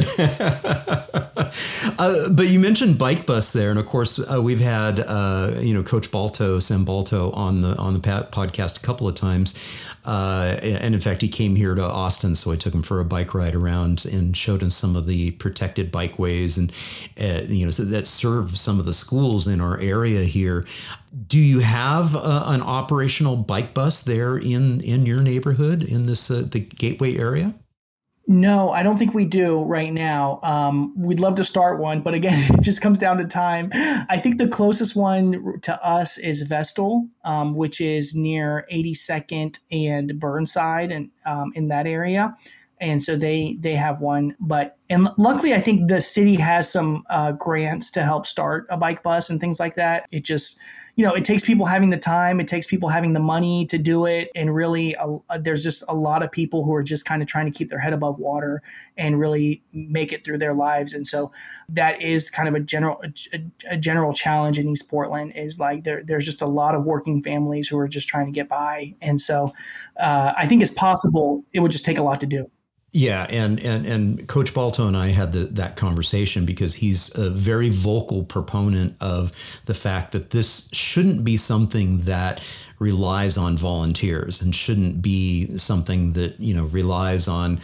But you mentioned bike bus there, and of course we've had Coach Balto, Sam Balto, on the podcast a couple of times, and in fact he came here to Austin, so I took him for a bike ride around and showed him some of the protected bikeways and so that serve some of the schools in our area here. Do you have an operational bike bus there in your neighborhood in this the Gateway area? No, I don't think we do right now. We'd love to start one, but again, it just comes down to time. I think the closest one to us is Vestal, which is near 82nd and Burnside, and in that area. And so they have one, and luckily I think the city has some grants to help start a bike bus and things like that. It just, it takes people having the time, it takes people having the money to do it. And really there's just a lot of people who are just kind of trying to keep their head above water and really make it through their lives. And so that is kind of a general challenge in East Portland, is like there's just a lot of working families who are just trying to get by. And so I think it's possible. It would just take a lot to do. Yeah, and Coach Balto and I had that conversation because he's a very vocal proponent of the fact that this shouldn't be something that relies on volunteers and shouldn't be something that relies on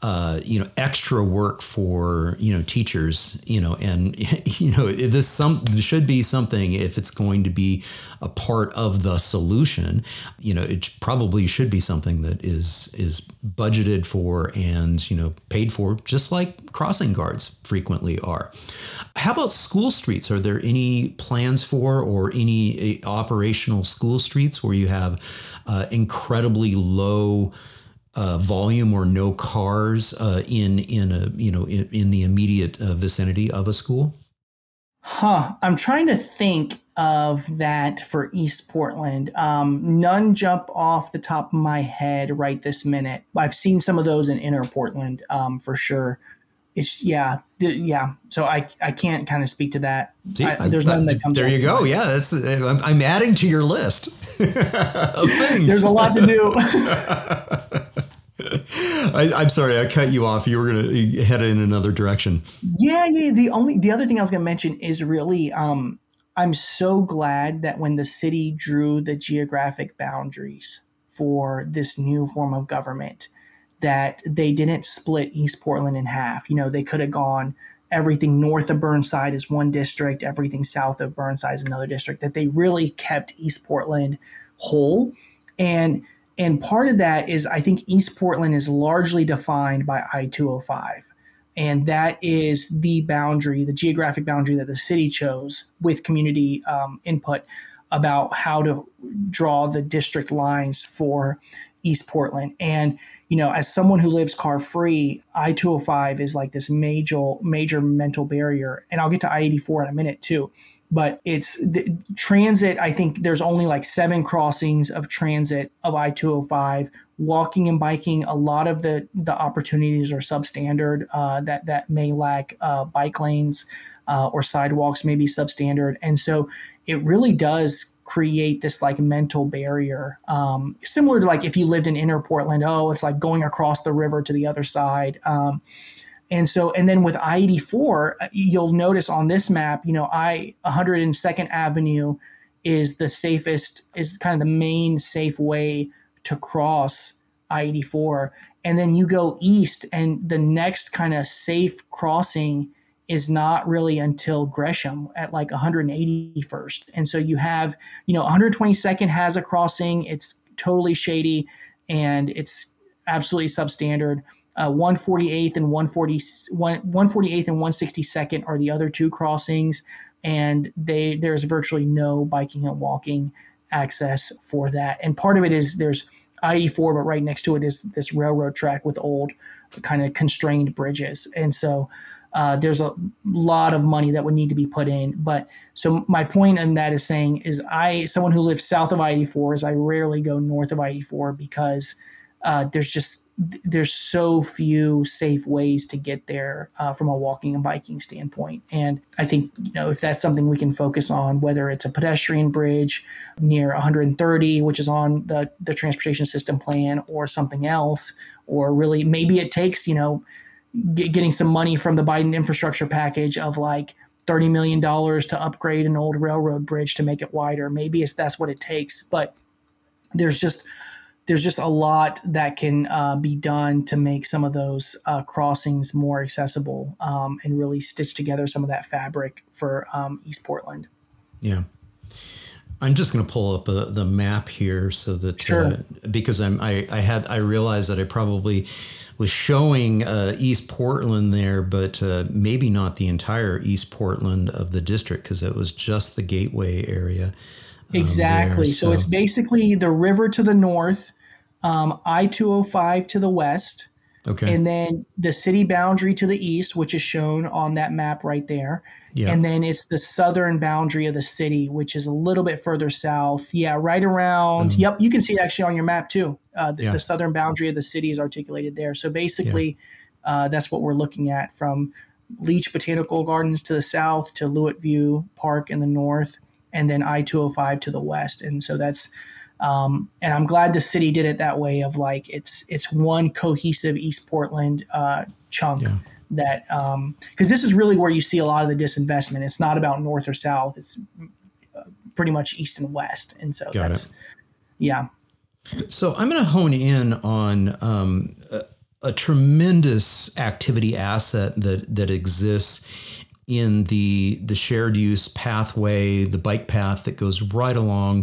extra work for teachers, and this should be something, if it's going to be a part of the solution, it probably should be something that is budgeted for and paid for, just like crossing guards frequently are. How about school streets? Are there any plans for or any operational school streets where you have incredibly low volume or no cars in the immediate vicinity of a school? I'm trying to think of that for East Portland. None jump off the top of my head right this minute. I've seen some of those in Inner Portland for sure. It's So I can't kind of speak to that. See, there's none that comes. There you go. Yeah, that's. I'm adding to your list of things. There's a lot to do. I'm sorry, I cut you off. You were going to head in another direction. Yeah. The other thing I was going to mention is really, I'm so glad that when the city drew the geographic boundaries for this new form of government, that they didn't split East Portland in half. They could have gone everything north of Burnside is one district, everything south of Burnside is another district, that they really kept East Portland whole. And part of that is, I think East Portland is largely defined by I-205. And that is the boundary, the geographic boundary that the city chose with community input about how to draw the district lines for East Portland. And as someone who lives car free, I-205 is like this major mental barrier. And I'll get to I-84 in a minute too. But it's the transit. I think there's only like 7 crossings of transit of I-205. Walking and biking, a lot of the opportunities are substandard that may lack bike lanes or sidewalks may be substandard. And so it really does create this like mental barrier, similar to like if you lived in Inner Portland, it's like going across the river to the other side. And then with I-84, you'll notice on this map, 102nd Avenue is the safest, is kind of the main safe way to cross I-84. And then you go east, and the next kind of safe crossing is not really until Gresham at like 181st. And so you have, 122nd has a crossing. It's totally shady and it's absolutely substandard. 148th and 148th and 162nd are the other 2 crossings, and there's virtually no biking and walking access for that. And part of it is there's I-84, but right next to it is this railroad track with old kind of constrained bridges. And so there's a lot of money that would need to be put in. But so my point in that is saying is someone who lives south of I-84 is I rarely go north of I-84 because there's so few safe ways to get there from a walking and biking standpoint. And I think, if that's something we can focus on, whether it's a pedestrian bridge near 130, which is on the transportation system plan, or something else, or really maybe it takes, getting some money from the Biden infrastructure package of like $30 million to upgrade an old railroad bridge to make it wider. Maybe that's what it takes. But there's just a lot that can be done to make some of those crossings more accessible and really stitch together some of that fabric for East Portland. Yeah. I'm just going to pull up the map here so that sure. Because I realized that I probably was showing East Portland there, but maybe not the entire East Portland of the district because it was just the Gateway area. Exactly. There, so it's basically the river to the north, I-205 to the west, okay, and then the city boundary to the east, which is shown on that map right there. Yeah. And then it's the southern boundary of the city, which is a little bit further south. Yeah, right around. Yep, you can see it actually on your map too. The southern boundary of the city is articulated there. So basically, that's what we're looking at from Leach Botanical Gardens to the south to Lewitt View Park in the north, and then I-205 to the west. And so that's and I'm glad the city did it that way of like it's one cohesive East Portland chunk. Yeah. That because this is really where you see a lot of the disinvestment. It's not about north or south. It's pretty much east and west. And so yeah. So I'm going to hone in on a tremendous activity asset that exists in the shared use pathway, the bike path that goes right along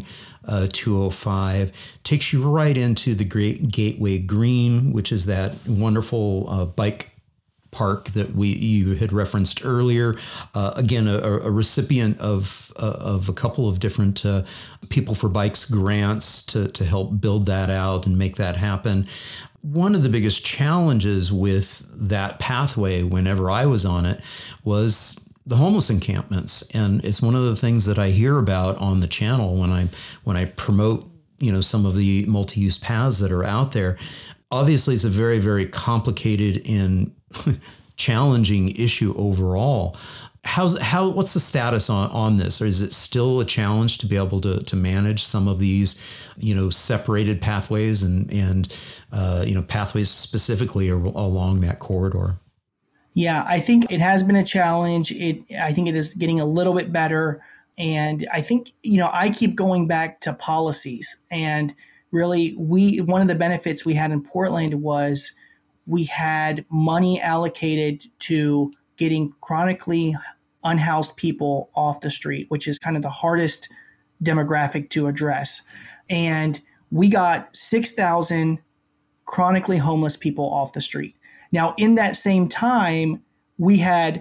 205, takes you right into the Great Gateway Green, which is that wonderful bike park that you had referenced earlier. Again, a recipient of a couple of different People for Bikes grants to help build that out and make that happen. One of the biggest challenges with that pathway whenever I was on it was the homeless encampments. And it's one of the things that I hear about on the channel when I promote, some of the multi-use paths that are out there. Obviously, it's a very, very complicated and challenging issue overall. What's the status on this? Or is it still a challenge to be able to manage some of these, separated pathways and pathways specifically along that corridor? Yeah, I think it has been a challenge. I think it is getting a little bit better. And I think, I keep going back to policies. And really, one of the benefits we had in Portland was we had money allocated to getting chronically unhoused people off the street, which is kind of the hardest demographic to address. And we got 6,000 chronically homeless people off the street. Now, in that same time, we had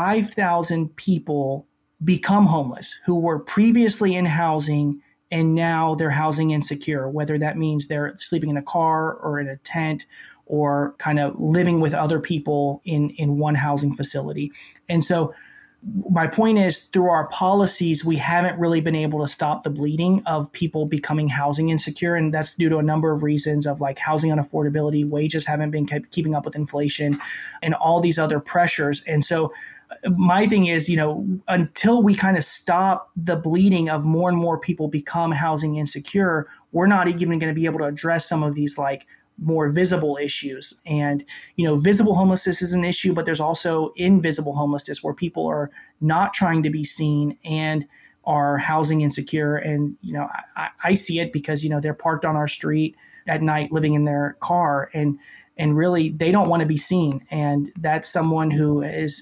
5,000 people become homeless who were previously in housing and now they're housing insecure, whether that means they're sleeping in a car or in a tent or kind of living with other people in one housing facility. And so my point is, through our policies, we haven't really been able to stop the bleeding of people becoming housing insecure. And that's due to a number of reasons of like housing unaffordability, wages haven't been keeping up with inflation, and all these other pressures. And so my thing is, until we kind of stop the bleeding of more and more people become housing insecure, we're not even going to be able to address some of these like more visible issues. And, visible homelessness is an issue, but there's also invisible homelessness where people are not trying to be seen and are housing insecure. And, I see it because, they're parked on our street at night living in their car and really they don't want to be seen. And that's someone who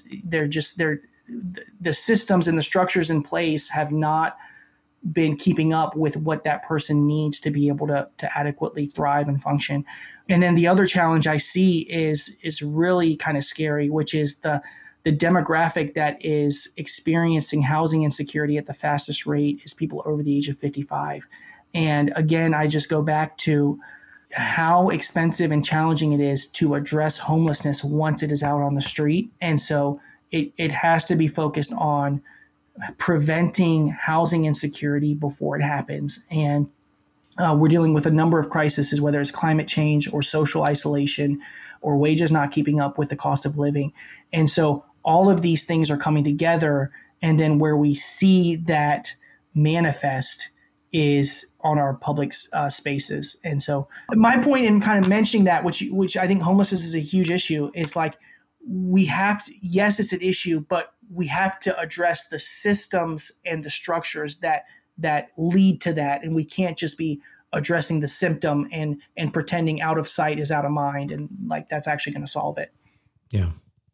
the systems and the structures in place have not been keeping up with what that person needs to be able to adequately thrive and function. And then the other challenge I see is really kind of scary, which is the demographic that is experiencing housing insecurity at the fastest rate is people over the age of 55. And again, I just go back to how expensive and challenging it is to address homelessness once it is out on the street. And so it has to be focused on preventing housing insecurity before it happens. And we're dealing with a number of crises, whether it's climate change or social isolation or wages not keeping up with the cost of living. And so all of these things are coming together. And then where we see that manifest is on our public spaces. And so my point in kind of mentioning that, which I think homelessness is a huge issue, is like we have to, yes, it's an issue, but we have to address the systems and the structures that lead to that. And we can't just be addressing the symptom and pretending out of sight is out of mind. And like, that's actually going to solve it. Yeah.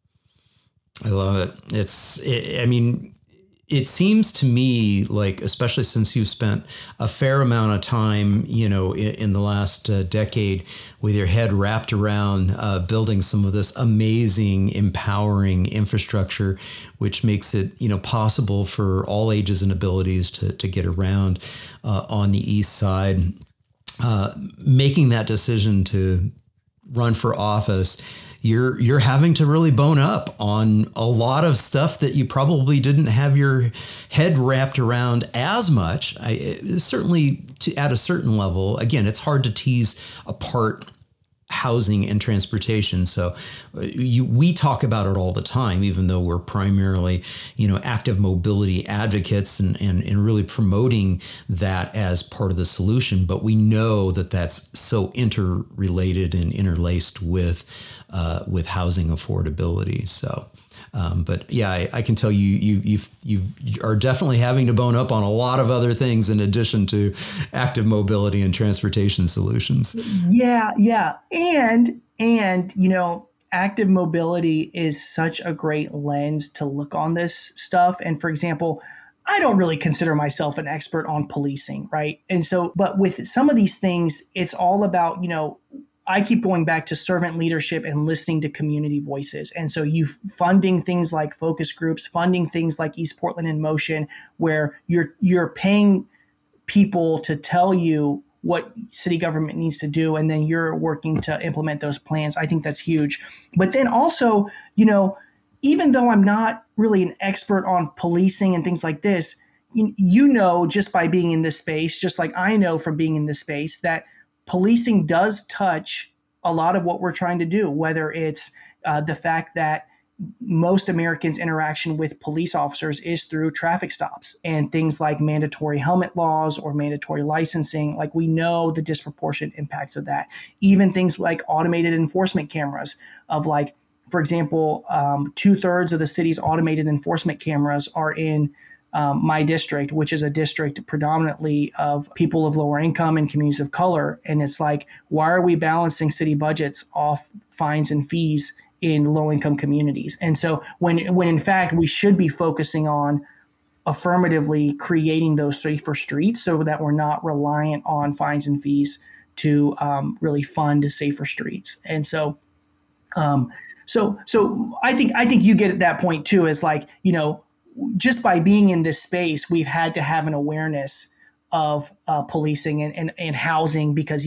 I love it. I mean, it seems to me like, especially since you've spent a fair amount of time, in the last decade with your head wrapped around building some of this amazing, empowering infrastructure, which makes it, possible for all ages and abilities to get around on the East Side, making that decision to run for office. You're having to really bone up on a lot of stuff that you probably didn't have your head wrapped around as much. Certainly at a certain level, again, it's hard to tease apart housing and transportation. So we talk about it all the time, even though we're primarily, active mobility advocates and really promoting that as part of the solution. But we know that that's so interrelated and interlaced with housing affordability. So, but yeah, I can tell you are definitely having to bone up on a lot of other things in addition to active mobility and transportation solutions. Yeah. And active mobility is such a great lens to look on this stuff. And for example, I don't really consider myself an expert on policing, right? And so, but with some of these things, it's all about, I keep going back to servant leadership and listening to community voices. And so you funding things like focus groups, funding things like East Portland in Motion, where you're paying people to tell you what city government needs to do, and then you're working to implement those plans. I think that's huge. But then also, even though I'm not really an expert on policing and things like this, just by being in this space, just like I know from being in this space, that policing does touch a lot of what we're trying to do, whether it's the fact that most Americans' interaction with police officers is through traffic stops and things like mandatory helmet laws or mandatory licensing. Like, we know the disproportionate impacts of that. Even things like automated enforcement cameras of, like, for example, 2/3 of the city's automated enforcement cameras are in my district, which is a district predominantly of people of lower income and communities of color. And it's like, why are we balancing city budgets off fines and fees in low income communities? And so when in fact we should be focusing on affirmatively creating those safer streets so that we're not reliant on fines and fees to really fund safer streets. And so so I think you get at that point too, is like, just by being in this space, we've had to have an awareness of policing and housing, because,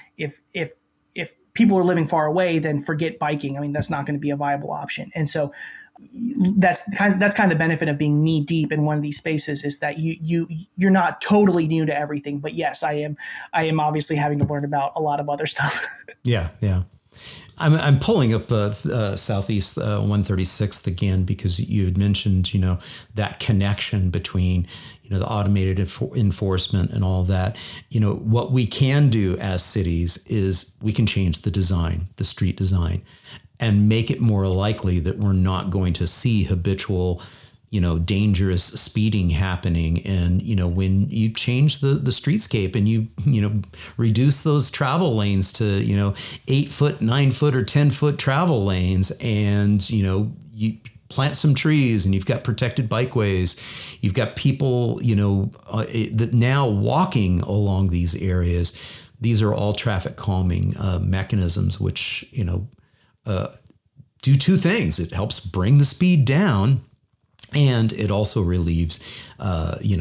if people are living far away, then forget biking. I mean, that's not going to be a viable option. And so that's kind of the benefit of being knee deep in one of these spaces, is that you're not totally new to everything. But yes, I am obviously having to learn about a lot of other stuff. Yeah. I'm pulling up Southeast 136th again, because you had mentioned, that connection between, the automated enforcement and all that. What we can do as cities is we can change the design, the street design, and make it more likely that we're not going to see habitual, dangerous speeding happening. And, when you change the streetscape and you reduce those travel lanes to, 8 foot, 9 foot, or 10 foot travel lanes, and, you plant some trees, and you've got protected bikeways, you've got people, that now walking along these areas. These are all traffic calming mechanisms, which, do two things. It helps bring the speed down, and it also relieves, that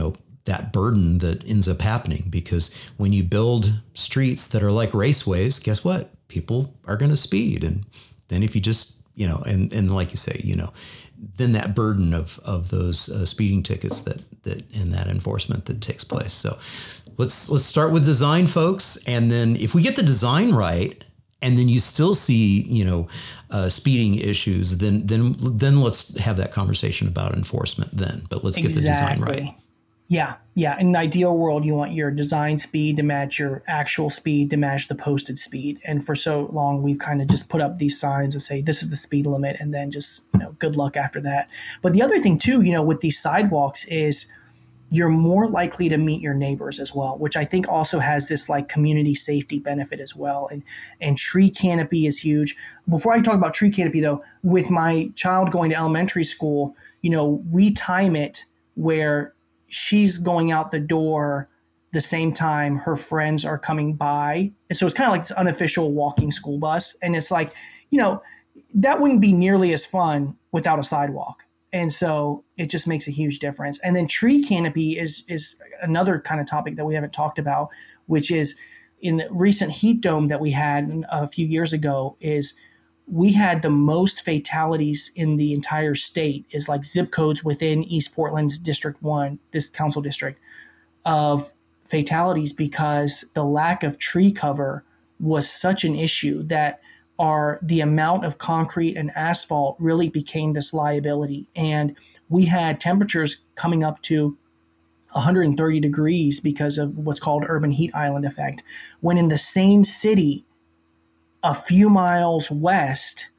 that burden that ends up happening. Because when you build streets that are like raceways, guess what? People are going to speed. And then if you just, and like you say, then that burden of those speeding tickets that and that enforcement that takes place. So let's start with design, folks. And then if we get the design right, and then you still see, speeding issues, then let's have that conversation about enforcement then. But let's get the design right. Yeah. In an ideal world, you want your design speed to match your actual speed to match the posted speed. And for so long, we've kind of just put up these signs and say, this is the speed limit, and then just, good luck after that. But the other thing too, with these sidewalks is you're more likely to meet your neighbors as well, which I think also has this like community safety benefit as well. And tree canopy is huge. Before I talk about tree canopy though, with my child going to elementary school, we time it where she's going out the door the same time her friends are coming by. And so it's kind of like this unofficial walking school bus. And it's like, that wouldn't be nearly as fun without a sidewalk. And so it just makes a huge difference. And then tree canopy is another kind of topic that we haven't talked about, which is in the recent heat dome that we had a few years ago is we had the most fatalities in the entire state, is like zip codes within East Portland's District 1, this council district, of fatalities because the lack of tree cover was such an issue that the amount of concrete and asphalt really became this liability. And we had temperatures coming up to 130 degrees because of what's called urban heat island effect, when in the same city, a few miles west,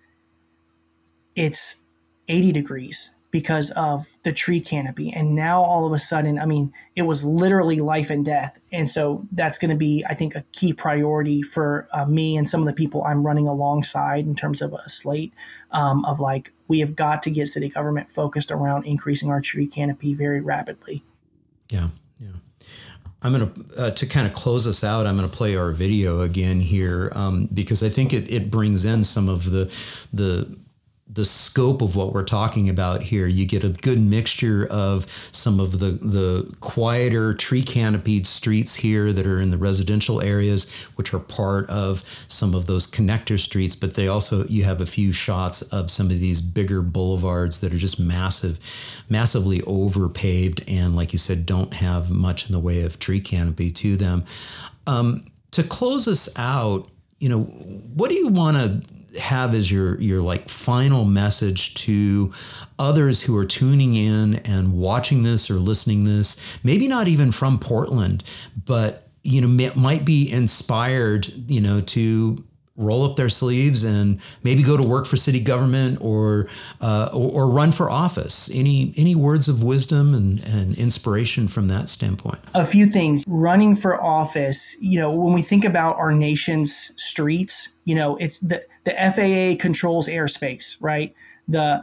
it's 80 degrees because of the tree canopy. And now all of a sudden, it was literally life and death. And so that's going to be, I think, a key priority for me and some of the people I'm running alongside in terms of a slate of like, we have got to get city government focused around increasing our tree canopy very rapidly. Yeah. I'm going to kind of close us out, I'm going to play our video again here because I think it brings in some of the scope of what we're talking about here. You get a good mixture of some of the quieter tree canopied streets here that are in the residential areas, which are part of some of those connector streets, but you have a few shots of some of these bigger boulevards that are just massively overpaved and, like you said, don't have much in the way of tree canopy to them. To close us out, what do you want to have as your like final message to others who are tuning in and watching this or listening this, maybe not even from Portland, but might be inspired to roll up their sleeves and maybe go to work for city government or run for office? Any words of wisdom and inspiration from that standpoint? A few things. Running for office, when we think about our nation's streets, it's the FAA controls airspace, right? The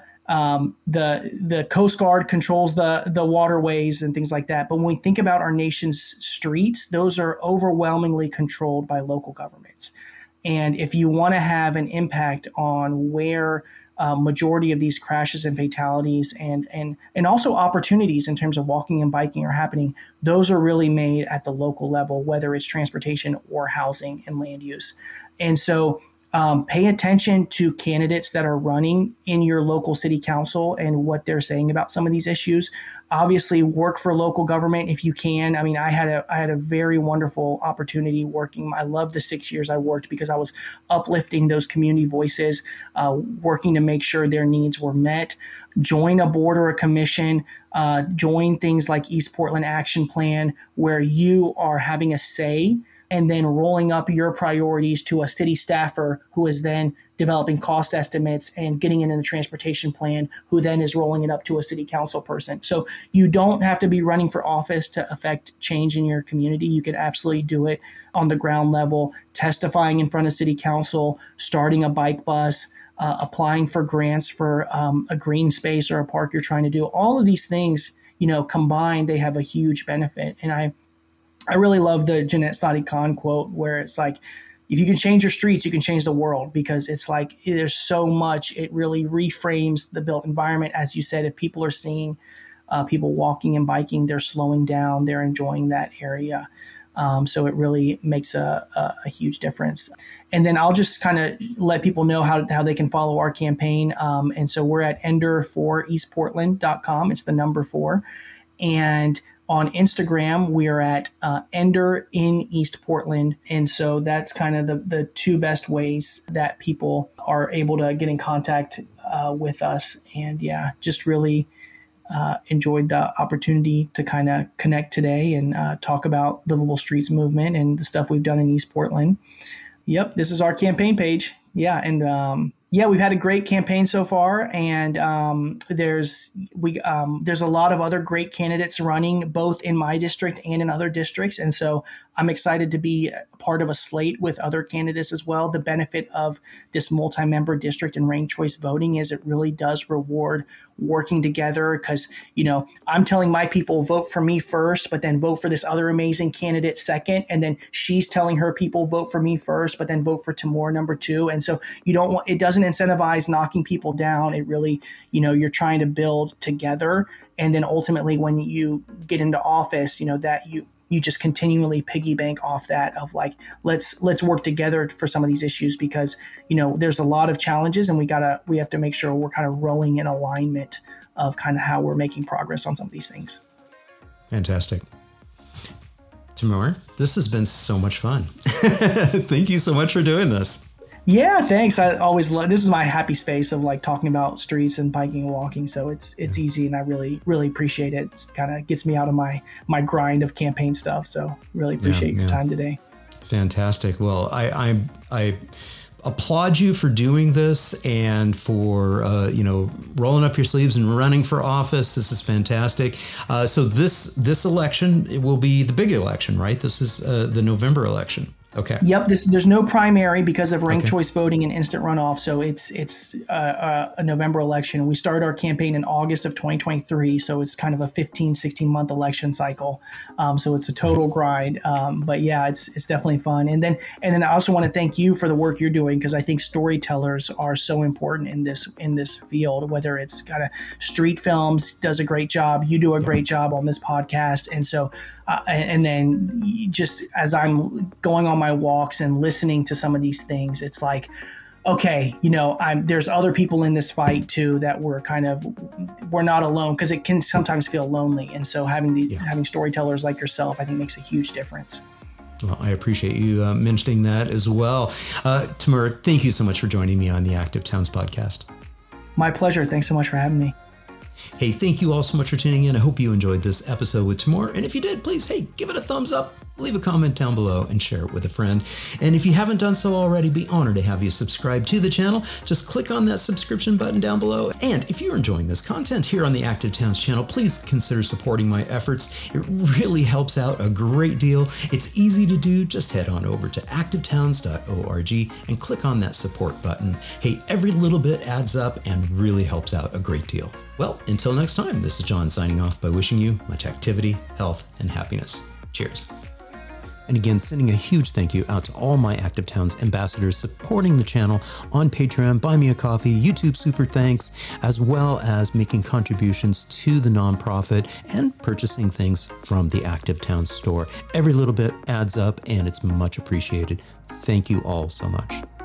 Coast Guard controls the waterways and things like that. But when we think about our nation's streets, those are overwhelmingly controlled by local governments. And if you want to have an impact on where majority of these crashes and fatalities and also opportunities in terms of walking and biking are happening, those are really made at the local level, whether it's transportation or housing and land use. And so pay attention to candidates that are running in your local city council and what they're saying about some of these issues. Obviously, work for local government if you can. I had a very wonderful opportunity working. I love the 6 years I worked because I was uplifting those community voices, working to make sure their needs were met. Join a board or a commission. Join things like East Portland Action Plan, where you are having a say and then rolling up your priorities to a city staffer who is then developing cost estimates and getting it in a transportation plan, who then is rolling it up to a city council person. So you don't have to be running for office to affect change in your community. You can absolutely do it on the ground level, testifying in front of city council, starting a bike bus, applying for grants for a green space or a park you're trying to do. All of these things, combined, they have a huge benefit. And I really love the Jeanette Sadi-Khan quote where it's like, if you can change your streets, you can change the world, because it's like there's so much. It really reframes the built environment. As you said, if people are seeing people walking and biking, they're slowing down, they're enjoying that area. So it really makes a huge difference. And then I'll just kind of let people know how they can follow our campaign. And so we're at ender4eastportland.com. It's the number 4. And on Instagram, we are at Ender in East Portland. And so that's kind of the 2 best ways that people are able to get in contact with us. And yeah, just really enjoyed the opportunity to kind of connect today and talk about Livable Streets movement and the stuff we've done in East Portland. Yep, this is our campaign page. Yeah, and we've had a great campaign so far, and there's a lot of other great candidates running both in my district and in other districts, and so I'm excited to be part of a slate with other candidates as well. The benefit of this multi-member district and ranked choice voting is it really does reward working together, because I'm telling my people vote for me first, but then vote for this other amazing candidate second, and then she's telling her people vote for me first, but then vote for Timur number 2. And so it doesn't incentivize knocking people down. It really, you're trying to build together, and then ultimately when you get into office, that you just continually piggy bank off that of like, let's work together for some of these issues, because, there's a lot of challenges, and we have to make sure we're kind of rowing in alignment of kind of how we're making progress on some of these things. Fantastic. Timur, this has been so much fun. Thank you so much for doing this. Yeah, thanks. I always love, this is my happy space of like talking about streets and biking and walking. So it's easy, and I really, really appreciate it. It kind of gets me out of my grind of campaign stuff. So really appreciate your time today. Fantastic. Well, I applaud you for doing this and for, rolling up your sleeves and running for office. This is fantastic. So this election, it will be the big election, right? This is the November election. Okay. Yep. There's no primary because of ranked choice voting and instant runoff. So it's a November election. We started our campaign in August of 2023. So it's kind of a 16 month election cycle. So it's a total grind. But yeah, it's definitely fun. And then I also want to thank you for the work you're doing, because I think storytellers are so important in this field, whether it's kind of Street Films does a great job. You do a great job on this podcast. And so, and then just as I'm going on my walks and listening to some of these things, it's like, okay, there's other people in this fight too, that we're not alone, because it can sometimes feel lonely. And so having storytellers like yourself, I think makes a huge difference. Well, I appreciate you mentioning that as well. Timur, thank you so much for joining me on the Active Towns podcast. My pleasure. Thanks so much for having me. Hey, thank you all so much for tuning in. I hope you enjoyed this episode with Timur. And if you did, please, give it a thumbs up, leave a comment down below, and share it with a friend. And if you haven't done so already, be honored to have you subscribe to the channel. Just click on that subscription button down below. And if you're enjoying this content here on the Active Towns channel, please consider supporting my efforts. It really helps out a great deal. It's easy to do. Just head on over to activetowns.org and click on that support button. Hey, every little bit adds up and really helps out a great deal. Well, until next time, this is John signing off by wishing you much activity, health, and happiness. Cheers. And again, sending a huge thank you out to all my Active Towns ambassadors supporting the channel on Patreon, Buy Me a Coffee, YouTube Super Thanks, as well as making contributions to the nonprofit and purchasing things from the Active Towns store. Every little bit adds up, and it's much appreciated. Thank you all so much.